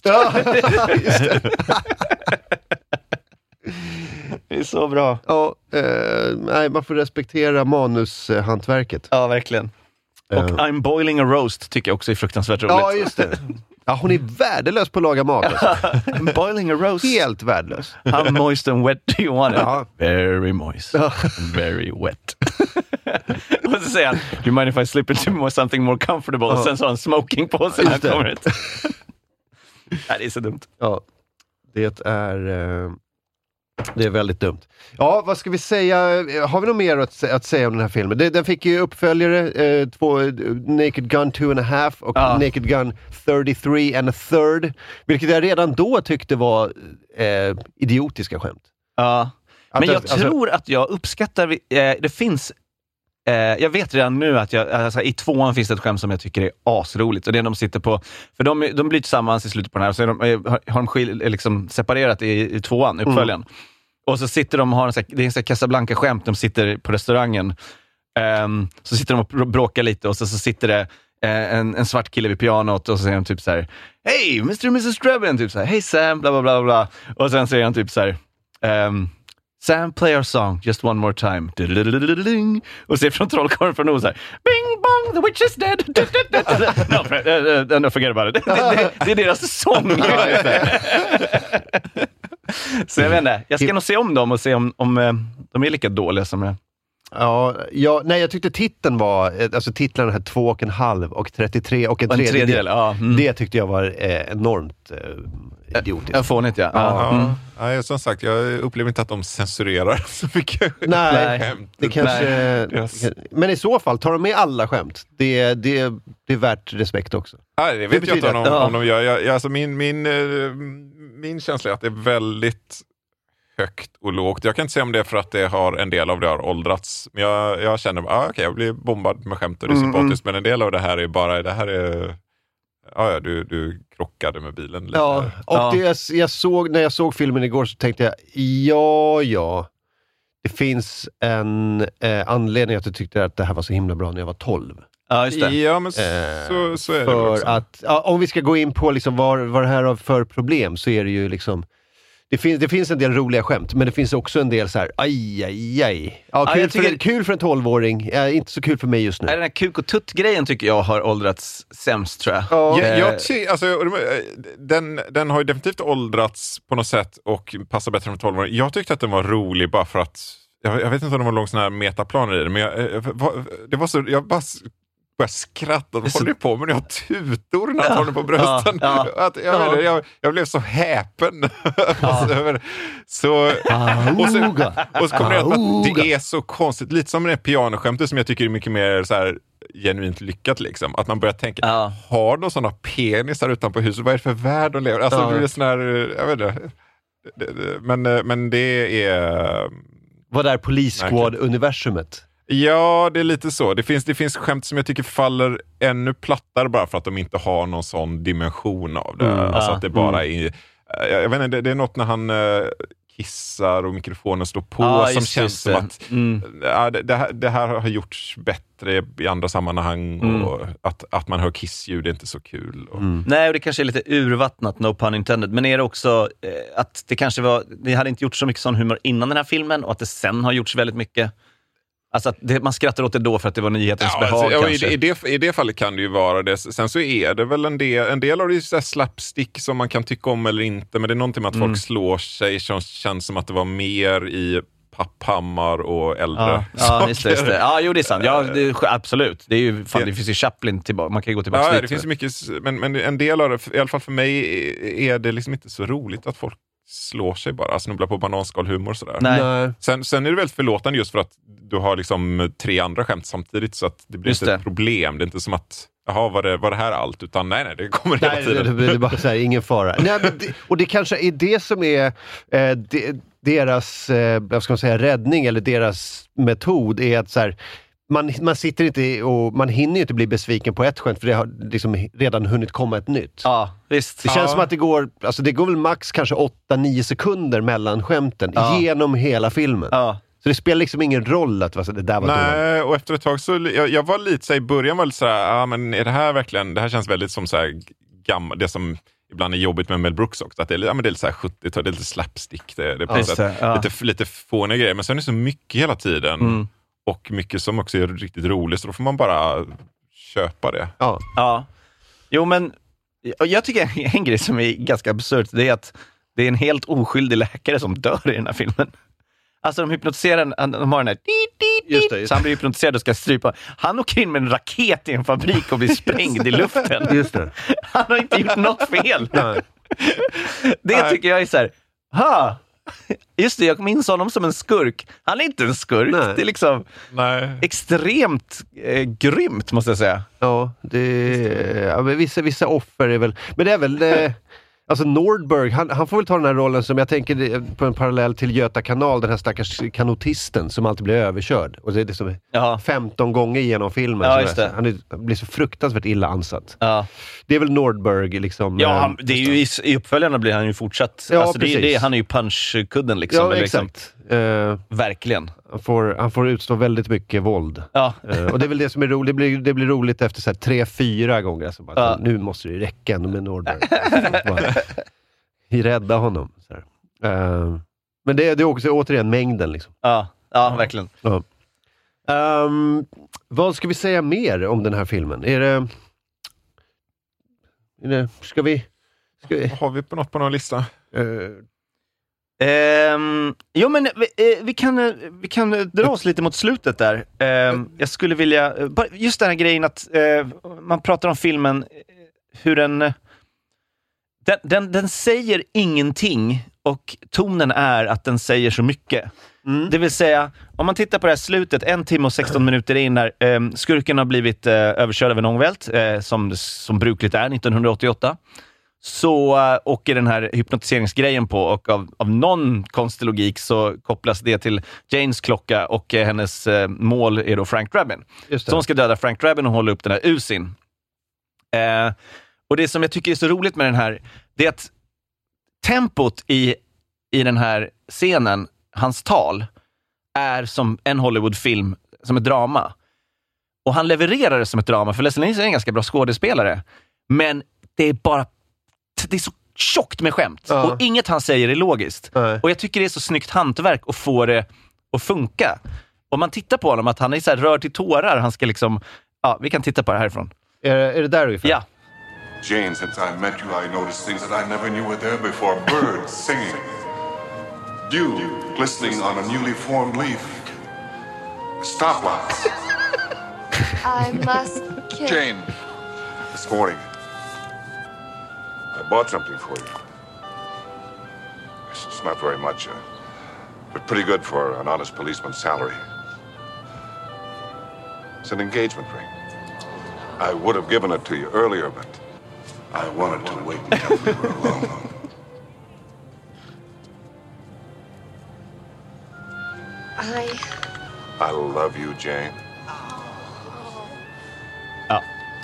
Det är så bra. Ja, nej, man får respektera manushantverket. Ja, verkligen. Och I'm boiling a roast tycker jag också är fruktansvärt roligt. Ja, just det. Ja, hon är värdelös på att laga mat. Alltså. I'm boiling a roast. Helt värdelös. How moist and wet do you want it? Very moist. And very wet. Och så säger han, do you mind if I slip into something more comfortable? Och sen så har han smoking på sig när han kommer ut. Nej, det är så dumt. Ja, det är... Det är väldigt dumt. Ja, vad ska vi säga? Har vi något mer att säga om den här filmen? Den fick ju uppföljare, Naked Gun 2.5 och Naked Gun 33 and a third. Vilket jag redan då tyckte var idiotiska skämt. Ja, men jag tror att jag uppskattar... det finns... jag vet redan nu att i 2:an finns det ett skämt som jag tycker är asroligt. Och det är de sitter på... För de blir tillsammans i slutet på den här. Så har de liksom separerat i 2:an, uppföljaren. Och så sitter de och har det är en Casablanca-skämt. De sitter på restaurangen. Så sitter de och bråkar lite. Och så sitter det en svart kille vid pianot. Och så säger de typ så här: Hey, Mr. and Mrs. Drebin. Typ så här: Hey Sam, bla bla bla bla. Och sen säger han typ så här: Sam, play our song just one more time. Och ser från trollkarlen från Oz här: Bing bong, the witch is dead. No, forget about it. Det är deras sång. Så jag vet inte, jag ska nog se om dem och se om de är lika dåliga som jag. Nej, jag tyckte titeln var, alltså titlarna här 2,5 och 33 och en tredjedel. Det tyckte jag var enormt idiotiskt. Jag får inte, Nej, som sagt, jag upplever inte att de censurerar så mycket. Nej, det kanske... Men i så fall, tar de med alla skämt. Det är värt respekt också. Nej, det vet jag inte om de gör. Alltså min känsla är att det är väldigt högt och lågt. Jag kan inte säga om det är för att det har en del av det har åldrats. Men jag känner, jag blir bombad med skämt och det är sympatiskt. Men en del av det här är bara, du krockade med bilen lite. Ja, och när jag såg filmen igår så tänkte jag, det finns en anledning att jag tyckte att det här var så himla bra när jag var 12. Ja, just det. Ja, men så är det för också. Att, om vi ska gå in på liksom vad det här har för problem, så är det ju liksom det finns en del roliga skämt, men det finns också en del så här aj. Ja, kul för en 12-åring, inte så kul för mig just nu. Den här kuk- och tutt-grejen tycker jag har åldrats sämst, tror jag. Den har ju definitivt åldrats på något sätt och passar bättre för 12-åring. Jag tyckte att den var rolig bara för att jag vet inte om det var lång sån här metaplaner i det, men det var så, jag bara började skratta. De håller på med det, jag tutor när han håller på brösten. Jag blev så häpen. Och så kommer det att det är så konstigt. Lite som det pianoskämtet som jag tycker är mycket mer så här genuint lyckat liksom. Att man börjar tänka, har de sådana penisar utanpå huset? Vad är det för värld de lever? Alltså det blir sån här, jag vet inte. Men det är... Vad är Police Squad-universumet? Ja, det är lite så. Det finns skämt som jag tycker faller ännu plattare bara för att de inte har någon sån dimension av det. Alltså att det bara är... Jag vet inte, det är något när han kissar och mikrofonen står på som känns som att det här har gjorts bättre i andra sammanhang och att man hör kissljud är inte så kul. Nej, och det kanske är lite urvattnat, no pun intended, men är det också att det hade inte gjort så mycket sån humor innan den här filmen och att det sen har gjorts väldigt mycket. Alltså att man skrattar åt det då för att det var nyhetens behag kanske. I det fallet kan det ju vara det. Sen så är det väl en del av det är slapstick som man kan tycka om eller inte. Men det är någonting med att folk slår sig som känns som att det var mer i Papphammar och äldre. Just det. Ja, jo, det är sant. Ja, absolut. Det är ju det finns ju Chaplin tillbaka. Man kan ju gå tillbaka dit. Det finns mycket, men en del av det, i alla fall för mig, är det liksom inte så roligt att folk slår sig bara, snubblar på bananskalhumor och sådär. Nej. Sen är det väldigt förlåtande just för att du har liksom 3 andra skämt samtidigt så att det blir inte ett problem. Det är inte som att, var det här allt? Utan nej, det kommer hela tiden. Det är bara så här, ingen fara. Nej, men och det kanske är det som är deras vad ska man säga, räddning eller deras metod är att så här, man sitter inte och man hinner ju inte bli besviken på ett skämt för det har liksom redan hunnit komma ett nytt. Ja, visst. Det känns som att det går väl max kanske 8-9 sekunder mellan skämten genom hela filmen. Ja. Så det spelar liksom ingen roll att det där var Nej, och efter ett tag så jag var lite så i början var lite så här, men är det här verkligen, det här känns väldigt som så här gammalt, det som ibland är jobbigt med Mel Brooks också, att det är lite så här 70-tal, det är lite slapstick, det är lite fåniga grejer, men sen är det så mycket hela tiden. Och mycket som också är riktigt roligt, så då får man bara köpa det. Ja. Jo, men jag tycker en grej som är ganska absurd, det är att det är en helt oskyldig läkare som dör i den här filmen. Alltså de hypnotiserar, de har den här just det. Så han blir hypnotiserad och ska strypa. Han åker in med en raket i en fabrik och blir sprängd i luften. Just det. Han har inte gjort något fel. Det tycker jag är så här, Just det, jag minns honom som en skurk. Han är inte en skurk. Nej. Det är liksom extremt grymt, måste jag säga. Ja, vissa offer är väl... Men det är väl... Alltså Nordberg, han får väl ta den här rollen som jag tänker på en parallell till Göta kanal, den här stackars kanotisten som alltid blir överkörd. Och det är liksom 15 gånger genom filmen. Ja, just det. Han blir så fruktansvärt illa ansatt. Ja. Det är väl Nordberg liksom. Ja, det är ju i uppföljarna blir han ju fortsatt. Ja, alltså han är ju punchkudden liksom. Ja, exakt. Verkligen. Han får utstå väldigt mycket våld. Ja. Och det är väl det som är roligt. Det blir roligt efter så här 3-4 gånger. Alltså bara, så, nu måste det räcka ändå med Nordberg. Rädda honom. Så här. Men det är också återigen mängden. Liksom. Ja, verkligen. Ja. Vad ska vi säga mer om den här filmen? Ska vi... Har vi på något på någon lista? Jo, men vi kan dra oss lite mot slutet där. Jag skulle vilja... Just den här grejen att man pratar om filmen, hur den säger ingenting och tonen är att den säger så mycket. Det vill säga, om man tittar på det här slutet, 1 timme och 16 minuter in när skurken har blivit överkörd av en ångvält, som brukligt är 1988. Så åker den här hypnotiseringsgrejen på och av någon konstig logik så kopplas det till Janes klocka och hennes mål är då Frank Drabin. Så hon ska döda Frank Drabin och hålla upp den här Usin. Och det som jag tycker är så roligt med den här, det är att tempot i den här scenen, hans tal, är som en Hollywoodfilm, som ett drama. Och han levererar det som ett drama, för Leslie Nielsen är en ganska bra skådespelare. Men det är så tjockt med skämt. Och inget han säger är logiskt. Och jag tycker det är så snyggt hantverk att få det att funka. Om man tittar på honom, att han är så här rörd till tårar. Han ska liksom... Ja, vi kan titta på det härifrån. Är det där ungefär? Ja. Jane, since I met you, I noticed things that I never knew were there before. Birds singing. Dew glistening on a newly formed leaf. Stoplights. I must kill... Jane, this morning, I bought something for you. It's not very much, but pretty good for an honest policeman's salary. It's an engagement ring. I would have given it to you earlier, but I wanted to wait until we were alone. I love you, Jane. Ja.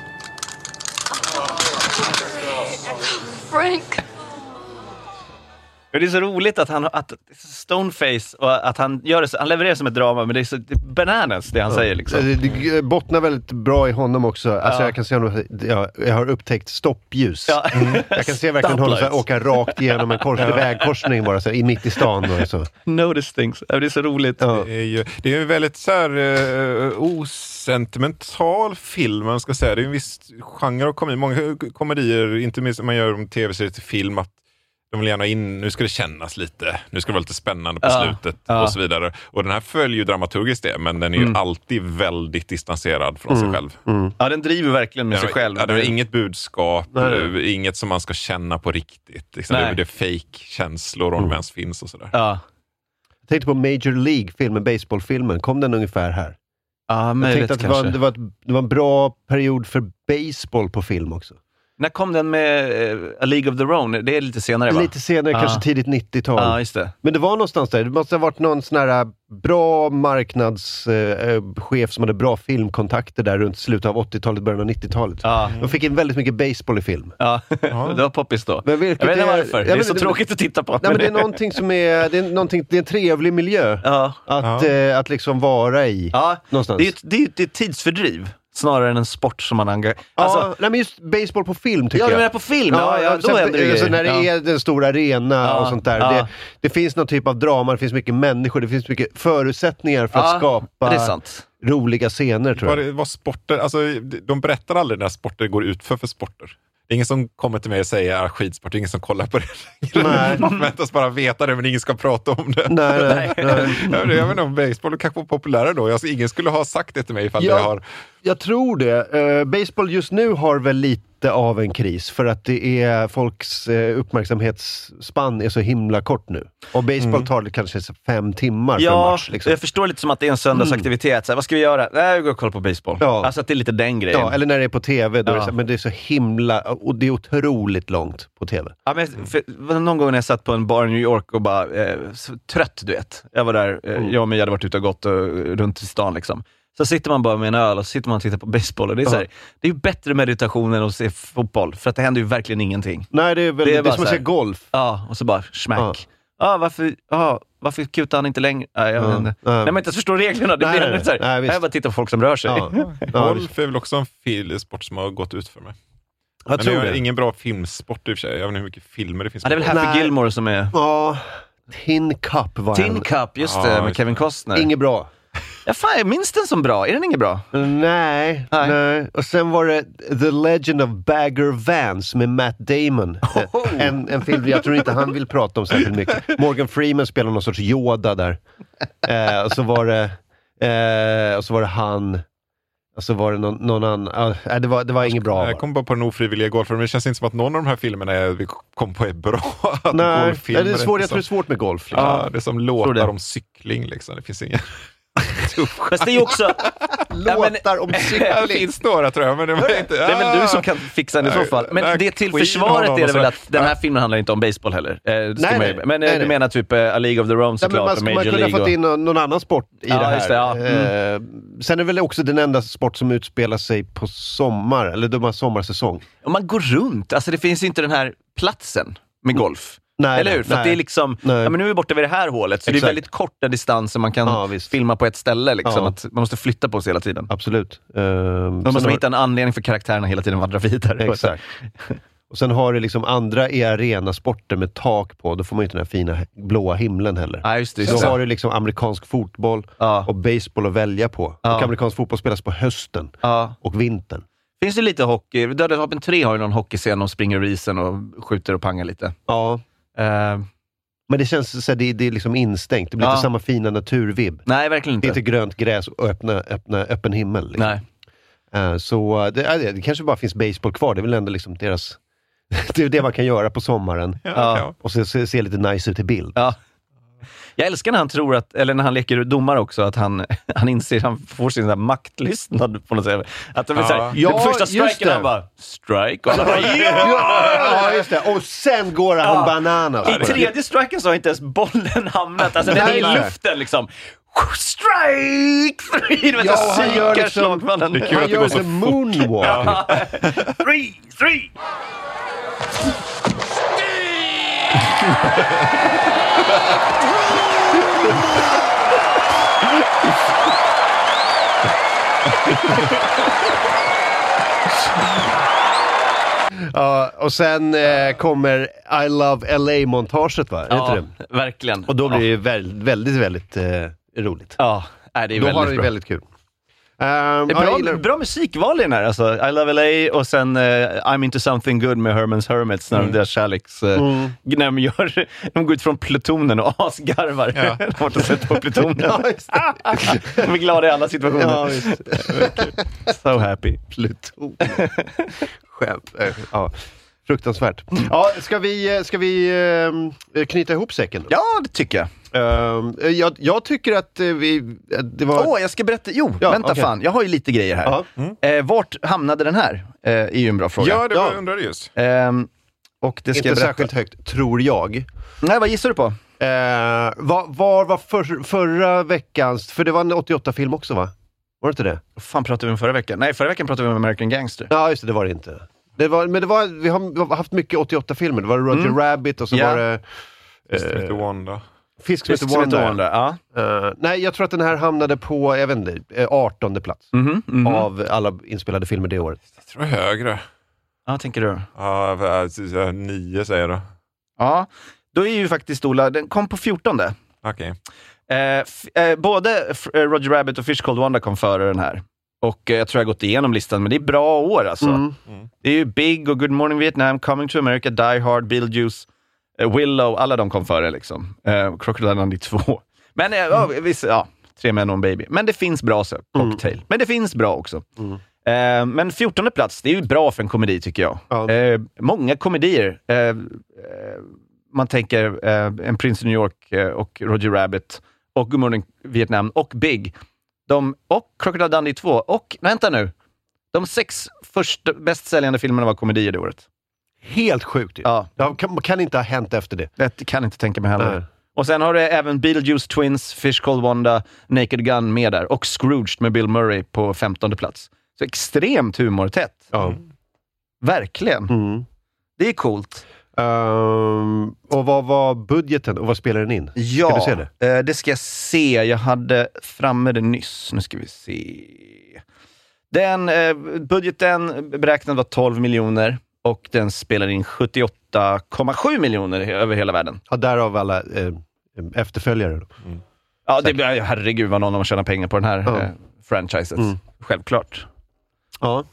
Frank. Det är så roligt att Stoneface och att han gör det, han levererar som ett drama, men det är så bananas det han säger liksom. Det bottnar väldigt bra i honom också. Alltså jag kan se honom, jag har upptäckt stoppljus. Ja. Jag kan se verkligen honom så här, åka rakt igenom en vägkorsning bara så här, mitt i stan och så. Notice things. Det är så roligt. Ja. Det är ju väldigt så här osentimental film, man ska säga. Det är en viss genre av komedi. Många komedier, inte minst om man gör om tv-serier till film, att de vill gärna in, nu ska det kännas lite, nu ska det vara lite spännande på slutet och så vidare. Och den här följer ju dramaturgiskt det, men den är ju alltid väldigt distanserad från sig själv. Ja, den driver verkligen med sig själv. Ja, det är inget budskap, inget som man ska känna på riktigt. Liksom. Det är fake-känslor om ens finns och sådär. Ja. Jag tänkte på Major League-filmen, baseballfilmen. Kom den ungefär här? Ja, men jag tänkte att det var en bra period för baseball på film också. När kom den med A League of Their Own? Det är lite senare, va? Lite senare, kanske tidigt 90-tal. Ja, just det. Men det var någonstans där. Det måste ha varit någon sån här bra marknadschef som hade bra filmkontakter där runt slutet av 80-talet, början av 90-talet. Ja. De fick in väldigt mycket baseball i film. Ja, det var poppis då. Men jag vet inte varför. Det är så tråkigt att titta på. Nej, men det är någonting som är... Det är en trevlig miljö att liksom vara i. Ja, någonstans. Det är ett tidsfördriv. Snarare än en sport som man engagerar. Alltså, nej, men just baseball på film tycker jag. Ja, du menar på film? Ja, då händer det alltså, när det är den stora arena och sånt där. Det finns någon typ av drama, det finns mycket människor, det finns mycket förutsättningar för att skapa roliga scener, tror jag. Vad sporter, alltså, de berättar aldrig när sporter går ut för sporter. Det är ingen som kommer till mig och säger skidsport, det är ingen som kollar på det. Man väntas bara veta det, men ingen ska prata om det. Nej. Jag vet inte om baseball kanske var populärare då. Alltså, ingen skulle ha sagt det till mig ifall jag har... Jag tror det. Baseball just nu har väl lite lite av en kris för att det är folks uppmärksamhetsspann är så himla kort nu. Och baseball tar det kanske 5 timmar för en match. Liksom. Jag förstår lite som att det är en söndagsaktivitet. Så här, vad ska vi göra? Nej, vi går och kollar på baseball. Ja. Alltså att det är lite den grejen. Ja, eller när det är på tv. Då är det så, men det är så himla... Och det är otroligt långt på tv. Ja, men någon gång när jag satt på en bar i New York och bara så trött, du vet. Jag var där, jag och Mia hade varit ute och gått runt i stan liksom. Så sitter man bara med en öl och så sitter man och tittar på baseball. Och det är så här, det är ju bättre meditation än att se fotboll. För att det händer ju verkligen ingenting. Nej, det är väl det är som att se golf. Ja, och så bara smack. Varför kutar han inte längre? Nej, jag vet inte. Nej, men inte förstår reglerna. Det blir så här. Jag bara tittar på folk som rör sig. Golf är väl också en sport som har gått ut för mig. Jag tror det är ingen bra filmsport i och för sig. Jag vet inte hur mycket filmer det finns. Det är väl Happy Gilmore som är... Ja, Tin Cup var Tin Cup, just det, med Kevin Costner. Inget bra. Ja, fan, jag minns den som bra. Är den inget bra? Nej. Och sen var det The Legend of Bagger Vance med Matt Damon. En film jag tror inte han vill prata om särskilt mycket. Morgan Freeman spelar någon sorts Yoda där. Och så var det han... Och så var det någon annan... det var inget bra. Jag kom bara på den ofrivilliga golfen, men det känns inte som att någon av de här filmerna vi kom på är bra. Nej, det är svårt, jag tror det är svårt med golf. Liksom. Ja, det är som låtar om cykling liksom. Det finns ingen... Fast det är ju också... låtar om cykling. Det finns några, tror jag, men det var inte... Det är väl du som kan fixa den i så fall. Men det till försvaret är det väl att den här filmen handlar inte om baseball heller. Nej. Men du menar typ A League of Their Own såklart, och Major League. Man kunde ha fått in någon annan sport i det här. Just det, sen är det väl också den enda sport som utspelar sig på sommar, eller de har sommarsäsong. Och man går runt, alltså det finns ju inte den här platsen med golf. Nej, eller hur? För att det är liksom, men nu är vi borta vid det här hålet, så det är väldigt korta distanser man kan filma på ett ställe liksom, att man måste flytta på sig hela tiden. Absolut. Man måste hitta en anledning för karaktärerna hela tiden vandra vidare. Exakt. Och sen har det liksom andra arenasporter med tak på, då får man ju inte den här fina blåa himlen heller. Ja, just det. Så har du liksom amerikansk fotboll och baseball att välja på. Och amerikansk fotboll spelas på hösten och vintern. Finns det lite hockey? Dödade Vapen 3 har ju någon hockeyscen och springer i isen och skjuter och pangar lite. Ja. Men det känns så här, det är liksom instängt. Det blir inte samma fina naturvibb. Nej, verkligen inte. Det är inte grönt gräs och öppen himmel. Liksom. Nej. Så det kanske bara finns baseball kvar. Det är väl ändå liksom deras... det är det man kan göra på sommaren. Och så se lite nice ut i bild. Ja. Jag älskar när han tror att, eller när han leker domare också, att han inser, han får sin där maktlystnad på något sätt. Att det blir såhär, första striken han bara, strike, och han bara, ja, just det. Och sen går han bananas. I tredje striken så har inte ens bollen hamnat, alltså den är i luften liksom. Strike! 3! Han gör liksom, han gör som moonwalk. 3! Och sen kommer I Love LA-montaget, va? Ja, verkligen. Och då blir det väldigt, väldigt roligt. Ja, det är då väldigt har det bra. väldigt kul. Bra musikval i den här, alltså I Love LA och sen I'm Into Something Good med Herman's Hermits, när deras kärleks när de går ut från plutonen och asgarvar. De har inte sett på plutonen. De är glada i alla situationer. So happy. Pluton. Skämt. Fruktansvärt. Ja, ska vi knyta ihop säcken då? Ja, det tycker jag. Jag tycker att det var... jag ska berätta. Vänta fan. Jag har ju lite grejer här. Vart hamnade den här? Är ju en bra fråga. Ja, det var undrade just. Och det ska inte särskilt högt, tror jag. Nej, vad gissar du på? Var förra veckans... För det var en 88-film också, va? Var det inte det? Vad fan pratade vi om förra veckan? Nej, förra veckan pratade vi om American Gangster. Ja, just det var det inte. Vi har haft mycket 88-filmer. Det var Roger Rabbit och så var det... Fisk som heter Wanda. Fisk som heter Wanda, nej, jag tror att den här hamnade på, jag vet inte, 18:e plats av alla inspelade filmer det året. Jag tror högre. Ja, tänker du? Ja, 9 säger du. Ja, då är ju faktiskt Ola, den kom på 14:e. Okej. Både Roger Rabbit och Fish Called Wanda kom före den här. Och jag tror jag har gått igenom listan, men det är bra år alltså. Det är ju Big och Good Morning Vietnam, Coming to America, Die Hard, Beetlejuice, Willow, alla de kom före liksom. Crocodile Dundee 2. Men 3 män och en baby. Men det finns bra så. Cocktail. Men det finns bra också. Men 14:e plats, det är ju bra för en komedi tycker jag. Ja. Många komedier. Man tänker En Prince of New York och Roger Rabbit och Good Morning Vietnam och Big. Och Crocodile Dundee 2 och, vänta nu, de 6 första bästsäljande filmerna var komedier det året. Helt sjukt ju. Ja. Kan inte ha hänt efter det. Det kan inte tänka mig heller. Nej. Och sen har det även Beetlejuice Twins, Fish Called Wanda, Naked Gun med där. Och Scrooged med Bill Murray på 15:e plats. Så extremt humortätt. Ja. Verkligen. Det är coolt. Och vad var budgeten och vad spelar den in? Ja, ska du se det? Det ska jag se. Jag hade framme det nyss. Nu ska vi se. Den budgeten beräknad var 12 miljoner och den spelar in 78,7 miljoner över hela världen. Ja, därav alla efterföljare då. Ja, herregud vad någon har tjänat pengar på den här franchiset. Självklart. Ja.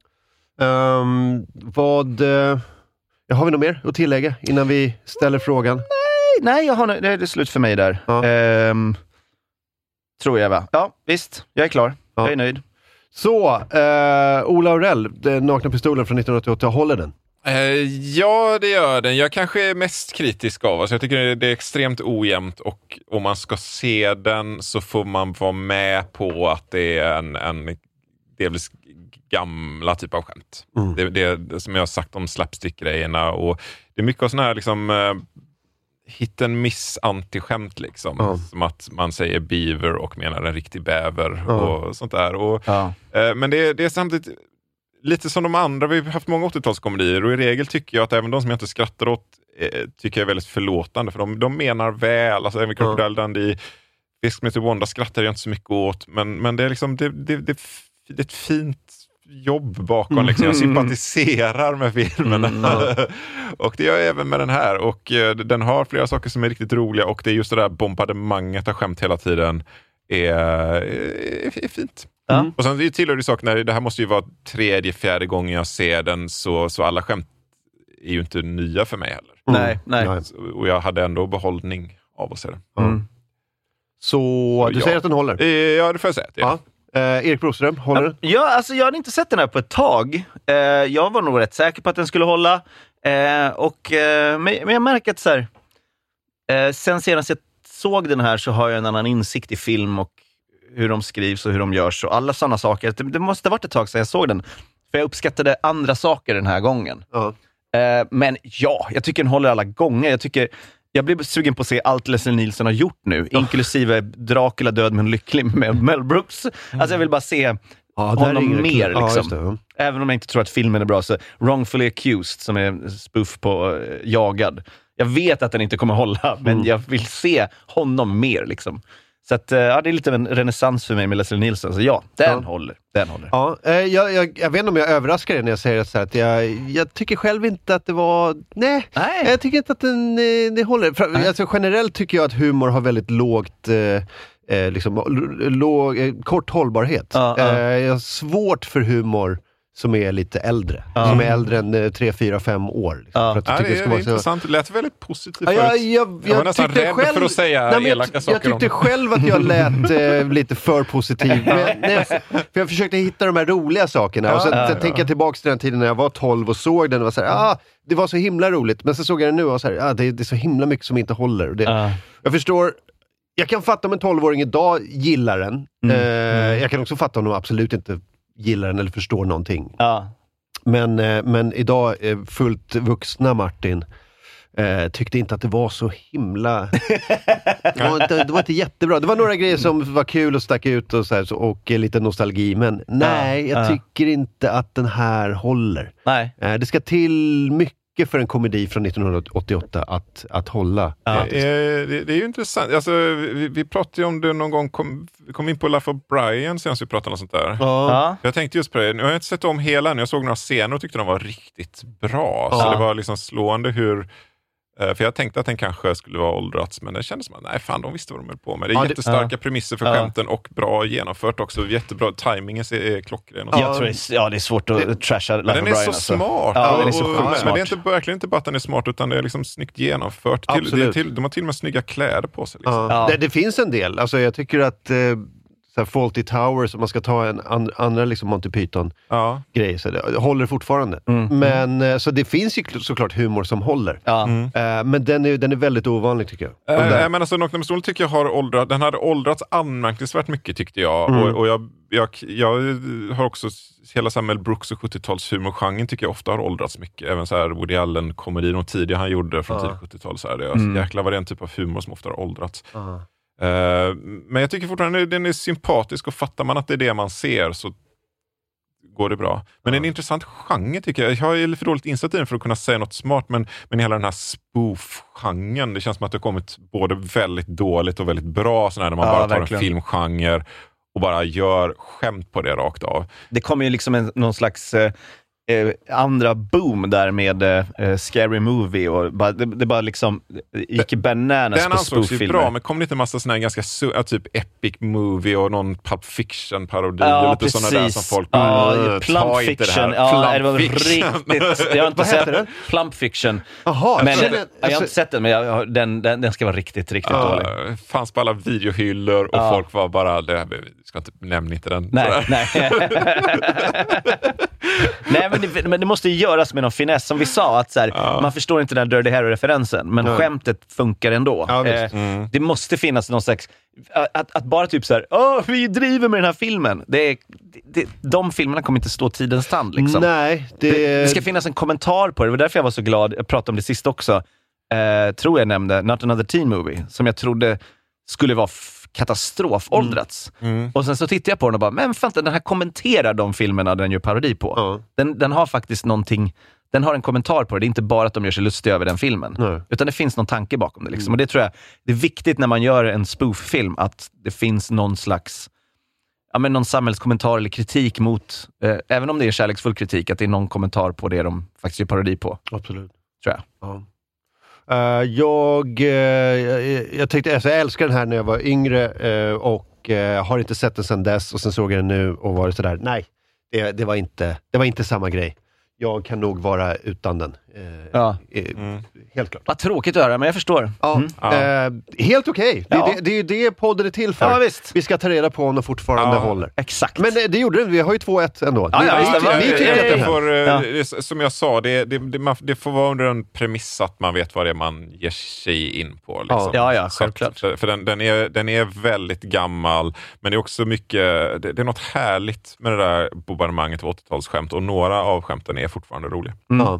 Har vi något mer att tillägga innan vi ställer frågan? Nej, det är slut för mig där. Ja. Tror jag, va? Ja, visst. Jag är klar. Ja. Jag är nöjd. Så, Ola Aurell, den nakna pistolen från 1988, håller den? Ja, det gör den. Jag kanske är mest kritisk av oss. Jag tycker det är extremt ojämnt och om man ska se den så får man vara med på att det är en delvis gamla typ av skämt. Det som jag har sagt om slapstick-grejerna och det är mycket av sådana här liksom hit and miss anti-skämt liksom. Som att man säger beaver och menar en riktig bäver och sånt där. Men det är samtidigt lite som de andra. Vi har haft många 80-talskomedier och i regel tycker jag att även de som jag inte skrattar åt tycker jag är väldigt förlåtande för de menar väl. Alltså även Crocodile Dundee, Fisk med Wanda skrattar jag inte så mycket åt men det är liksom det är ett fint jobb bakom liksom. Jag sympatiserar med filmen och det gör jag även med den här och den har flera saker som är riktigt roliga och det är just det där bombardemanget av skämt hela tiden är fint. Och sen tillhör det saker när det här måste ju vara 3:e, 4:e gången jag ser den så alla skämt är ju inte nya för mig heller. Nej. Och jag hade ändå behållning av att se den. Så du säger att den håller? Ja, det får jag säga. Ja. Erik Broström, håller den? Ja, alltså jag hade inte sett den här på ett tag. Jag var nog rätt säker på att den skulle hålla. Men jag märker att så här, sen senast jag såg den här så har jag en annan insikt i film och hur de skrivs och hur de görs och alla sådana saker. Det måste ha varit ett tag sedan jag såg den. För jag uppskattade andra saker den här gången. Men ja, jag tycker den håller alla gånger. Jag blir sugen på att se allt Leslie Nielsen har gjort nu. Inklusive Dracula död men lycklig med Mel Brooks. Alltså jag vill bara se honom mer liksom. Även om jag inte tror att filmen är bra så Wrongfully Accused som är spoof på Jagad. Jag vet att den inte kommer hålla men jag vill se honom mer liksom. Så att, det är lite av en renässans för mig med Leslie Nielsen. Så ja, den håller. Ja, jag vet inte om jag överraskar dig när jag säger så här, att jag tycker själv inte att det var... Nej. Jag tycker inte att det håller. Alltså, generellt tycker jag att humor har väldigt lågt... kort hållbarhet. Jag har svårt för humor som är lite äldre. Som är äldre än 3, 4, 5 år. Liksom, för att det är intressant. Det lät väldigt positivt förut. Jag var nästan rädd för att säga elaka saker. Jag tyckte själv att jag lät lite för positiv. För jag försökte hitta de här roliga sakerna. Och sen tänker jag tillbaka till den tiden när jag var 12 och såg den och var så här, det var så himla roligt. Men så såg jag den nu och så här, det är så himla mycket som inte håller. Och jag förstår... Jag kan fatta om en 12-åring idag gillar den. Jag kan också fatta om de absolut inte gillar den eller förstår någonting. Men idag fullt vuxna Martin tyckte inte att det var så himla... det var inte jättebra. Det var några grejer som var kul och stack ut och, så här, och lite nostalgi. Men nej, jag tycker inte att den här håller. Det ska till mycket för en komedi från 1988 att hålla. Det är ju intressant. Alltså, vi pratade ju om det någon gång, kom in på Life of Brian senast vi pratade om sånt där. Jag tänkte just på det. Nu har jag inte sett om hela, jag såg några scener och tyckte de var riktigt bra. Så det var liksom slående hur... För jag tänkte att den kanske skulle vara åldrats, men det kändes som att nej fan, de visste vad de höll på med. Det är jättestarka premisser för skämten och bra genomfört också. Jättebra, timingen är klockren. Jag tror det är svårt att trasha Life of Brian. Den är så smart. Den är så smart. Men det är verkligen inte bara att den är smart, utan det är liksom snyggt genomfört. De har till och med snygga kläder på sig. Liksom. Det finns en del. Alltså, jag tycker att så här Fawlty Towers, om man ska ta en andra liksom Monty Python-grej, så det håller fortfarande. Men så det finns ju såklart humor som håller. Men den är väldigt ovanlig, tycker jag. Men alltså, Nakna Pistolen tycker jag den hade åldrats anmärkningsvärt mycket, tyckte jag. Och jag har också hela Samuel Brooks och 70-tals humorgenren tycker jag ofta har åldrats mycket. Även så här Woody Allen-komedin och tidigare han gjorde från tidigt 70-tal. Så här, det är jäklar vad det är en typ av humor som ofta har åldrats. Men jag tycker fortfarande den är sympatisk, och fattar man att det är det man ser så går det bra. Men det är en intressant genre, tycker jag. Jag är lite för dåligt insatt i den för att kunna säga något smart, men hela den här spoof-genren, det känns som att det har kommit både väldigt dåligt och väldigt bra, sådär, när man bara tar en filmgenre och bara gör skämt på det rakt av. Det kommer ju liksom någon slags andra boom där med Scary Movie, och det bara liksom gick bananas på spoof-filmer. Den ansågs ju bra, men kom lite massa såna här ganska typ Epic Movie och någon Pulp Fiction-parodi och lite sådana där som folk Plump Fiction. Det var riktigt. Jag har inte sett Plump Fiction. Jaha, men jag har inte sett den, men den ska vara riktigt dålig. Fanns på alla videohyllor och folk var bara, vi ska inte nämna inte den. Nej. Nej, men det måste ju göras med någon finess, som vi sa, att så här, man förstår inte den Dirty Harry-referensen, men skämtet funkar ändå. Det måste finnas någon slags att bara typ så här, vi driver med den här filmen. De filmerna kommer inte stå tidens tand liksom. Nej, det ska finnas en kommentar på det. Det var därför jag var så glad. Jag pratade om det sist också. Tror jag nämnde Not Another Teen Movie, som jag trodde skulle vara katastrofåldrats. Och sen så tittar jag på den och bara, men fan, den här kommenterar de filmerna den gör parodi på. Den har faktiskt någonting, den har en kommentar på det. Det är inte bara att de gör sig lustiga över den filmen. Utan det finns någon tanke bakom det liksom. Och det tror jag, det är viktigt när man gör en spoof-film, att det finns någon slags någon samhällskommentar eller kritik mot, även om det är kärleksfull kritik, att det är någon kommentar på det de faktiskt gör parodi på. Absolut. Tror jag. Jag tänkte, jag älskar den här när jag var yngre och har inte sett den sedan dess, och sen såg jag den nu och var det sådär, nej, det var inte samma grej. Jag kan nog vara utan den. Helt klart. Vad tråkigt att höra, men jag förstår. Helt okej. Det är ju det podden är till för. Ja, visst. Vi ska ta reda på om de fortfarande håller. Exakt. Men det gjorde den. Vi har ju 2-1 ändå. Som jag sa, det får vara under en premiss att man vet vad det är man ger sig in på. Liksom. Ja, självklart. För den är väldigt gammal, men det är också mycket, det är något härligt med det där bombardemanget av 80-talsskämt, och några av skämten är fortfarande roliga.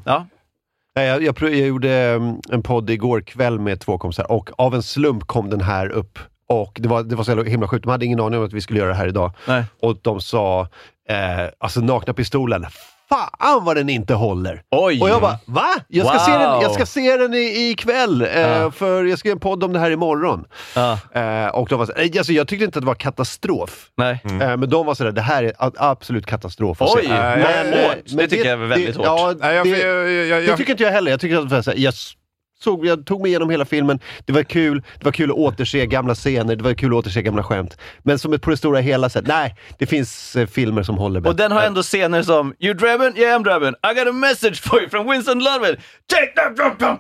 Jag gjorde en podd igår kväll med 2 kompisar, och av en slump kom den här upp, och det var så himla sjukt. De hade ingen aning om att vi skulle göra det här idag. Nej. Och de sa alltså Nakna Pistolen, fan vad den inte håller. Oj. Och jag bara, va? Jag ska se den ikväll, för jag ska göra en podd om det här imorgon. Och de var så, alltså, jag tyckte inte att det var katastrof. Nej. Men de var sådär, det här är absolut katastrof. Oj, men det tycker jag är väldigt hårt. Det tycker inte jag heller. Jag tycker att jag tog mig igenom hela filmen. Det var kul att återse gamla scener. Det var kul att återse gamla skämt. Men som på det stora hela sätt, nej, det finns filmer som håller bättre. Och den har ändå scener som, you Drebin? Yeah, I'm Drebin. I got a message for you from Winston Ludwig. Take that,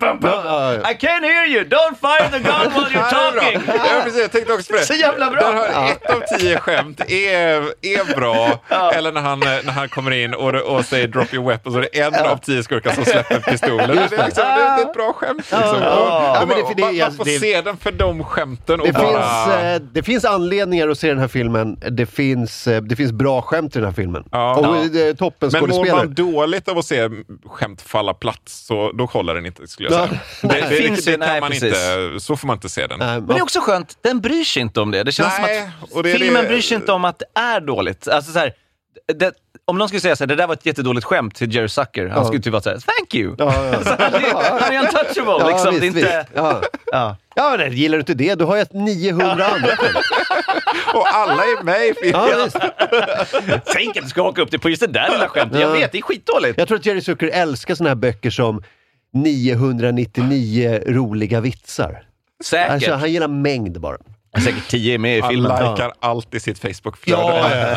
I can't hear you. Don't fire the gun while you're talking. Jag tänkte också på det. Så jävla bra. Den har 1 av 10 skämt är bra. Eller när han kommer in och säger drop your weapon, så är det 1 av 10 skurkar som släpper pistolen. Det är ett bra skämt. Man får se den för de skämten. Det finns anledningar att se den här filmen. Det finns bra skämt i den här filmen. Och toppen skådespelare. Men mår man dåligt av att se skämt falla platt, så då håller den inte, skulle jag säga. Så får man inte se den. Men det är också skönt, den bryr sig inte om det. Det känns som att filmen bryr sig inte om att det är dåligt. Alltså så här, om någon skulle säga så här, det där var ett jättedåligt skämt till Jerry Zucker, han skulle typ vara så här, thank you. Han är untouchable liksom. Det är inte... Ja, men gillar du inte det? Du har ju 900 andra. Och alla är med i filmen. Tänk att du ska åka upp det på just det där lilla skämtet. Jag vet, det är skitdåligt. Jag tror att Jerry Zucker älskar såna här böcker som 999 roliga vitsar. Säkert. Alltså, han gillar mängd bara. Säkert 10 är med i filmen. Han likar alltid sitt Facebook-flöde.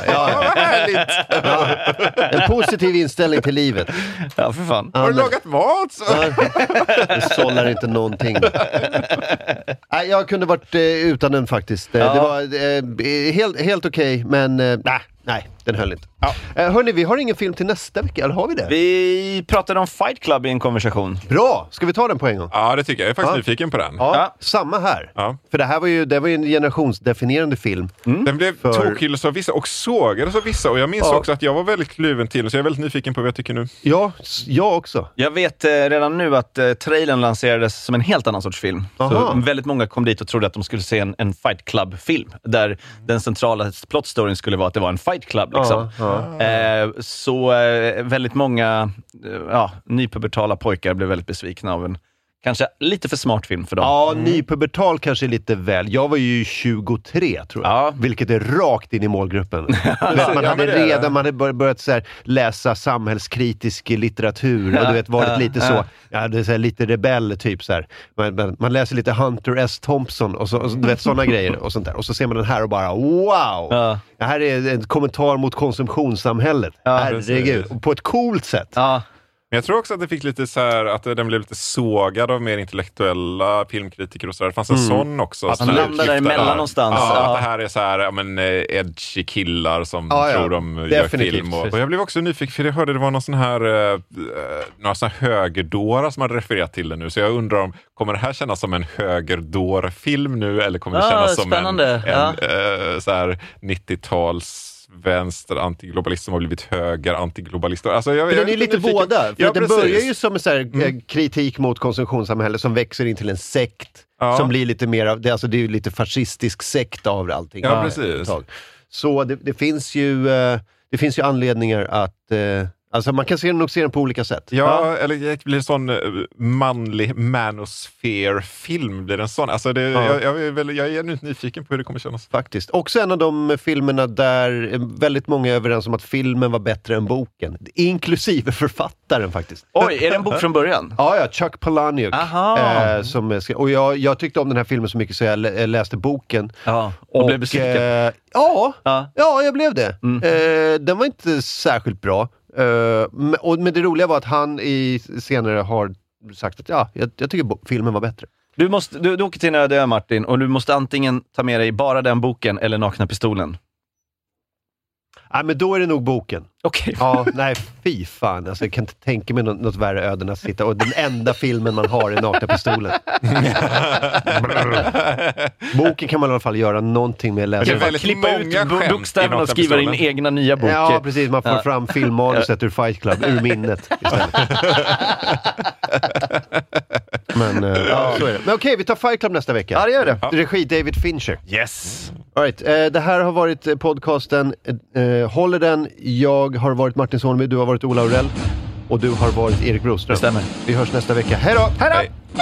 En positiv inställning till livet. Ja, för fan. Har du lagat mat? Det sållar inte någonting. Nej, jag kunde varit utan den faktiskt. Det var helt okej, men nej, den höll inte. Hörni, vi har ingen film till nästa vecka, eller har vi det? Vi pratade om Fight Club i en konversation. Bra, ska vi ta den på en gång? Ja, det tycker jag. Jag är faktiskt nyfiken på den. Ja, samma här. Ja. För det var ju en generationsdefinierande film. Den blev tokhyllad av vissa och sågades av vissa. Och jag minns också att jag var väldigt kluven till, så jag är väldigt nyfiken på vad jag tycker nu. Ja, jag också. Jag vet redan nu att trailern lanserades som en helt annan sorts film. Så väldigt många kom dit och trodde att de skulle se en Fight Club-film. Där den centrala plot-storyn skulle vara att det var en Fight Club. Liksom. Så väldigt många nypubertala pojkar blev väldigt besvikna av en kanske lite för smart film för dem. Ja, nypubertal kanske lite väl. Jag var ju 23 tror jag. Vilket är rakt in i målgruppen. Man hade börjat så här, läsa samhällskritisk litteratur och du vet, varit lite så, det är så här, lite rebell typ så här. Man läser lite Hunter S. Thompson och så du vet, såna grejer och sånt där. Och så ser man den här och bara wow! Det här är en kommentar mot konsumtionssamhället. Herregud. Och på ett coolt sätt. Men jag tror också att det fick lite så här, att den blev lite sågad av mer intellektuella filmkritiker och så där. Det fanns en sån också. Att man landar däremellan någonstans. Att det här är så här, edgy killar som tror de gör film. Och jag blev också nyfiken, för jag hörde det var någon sån här några sån här högerdåra som hade refererat till det nu. Så jag undrar om, kommer det här kännas som en högerdårfilm nu? Eller kommer det kännas som en så här 90-tals vänster antiglobalist som har blivit höger antiglobalist. Alltså, den är lite båda. För den börjar ju som en så här, kritik mot konsumtionssamhället som växer in till en sekt som blir lite mer av, det är ju lite fascistisk sekt av allting. Ja, precis. Så det finns ju anledningar att alltså man kan nog se den på olika sätt. Ja, eller det blir en sån manlig manosfär-film. Blir en sån. Alltså jag är genuint nyfiken på hur det kommer kännas. Faktiskt. Också en av de filmerna där väldigt många är överens om att filmen var bättre än boken. Inklusive författaren faktiskt. Oj, är det en bok från början? Ja, Chuck Palahniuk. Och jag tyckte om den här filmen så mycket så jag läste boken. Och blev besviken. Ja, jag blev det. Den var inte särskilt bra. Men det roliga var att han senare har sagt att jag tycker filmen var bättre. Du åker till en öde ö, Martin, och du måste antingen ta med dig bara den boken eller Nakna pistolen. Nej, men då är det nog boken. Okej. Ja, nej, fy fan. Alltså, jag kan inte tänka mig något värre öden att sitta. Och den enda filmen man har är Nakna pistolen. Boken kan man i alla fall göra någonting med. Läsa. Klippa ut bokstäverna och skriva in egna nya bok. Ja, precis. Man får fram filmmanuset ur Fight Club, ur minnet istället. Men så är det. Men okej, vi tar Fight Club nästa vecka. Ja, det gör det. Regi David Fincher. Yes. All right. Det här har varit podcasten Håller den. Jag har varit Martin Soneby, du har varit Ola Aurell och du har varit Erik Broström. Det stämmer. Vi hörs nästa vecka. Hej då! Hej då!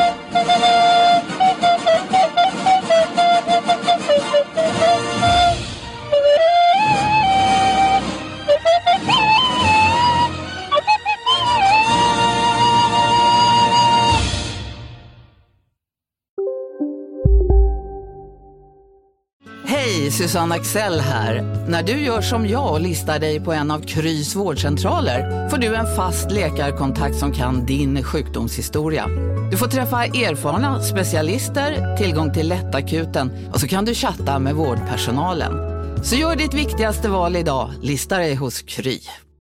Hej, Susanne Axel här. När du gör som jag och listar dig på en av Krys vårdcentraler får du en fast läkarkontakt som kan din sjukdomshistoria. Du får träffa erfarna specialister, tillgång till lättakuten och så kan du chatta med vårdpersonalen. Så gör ditt viktigaste val idag, lista dig hos Kry.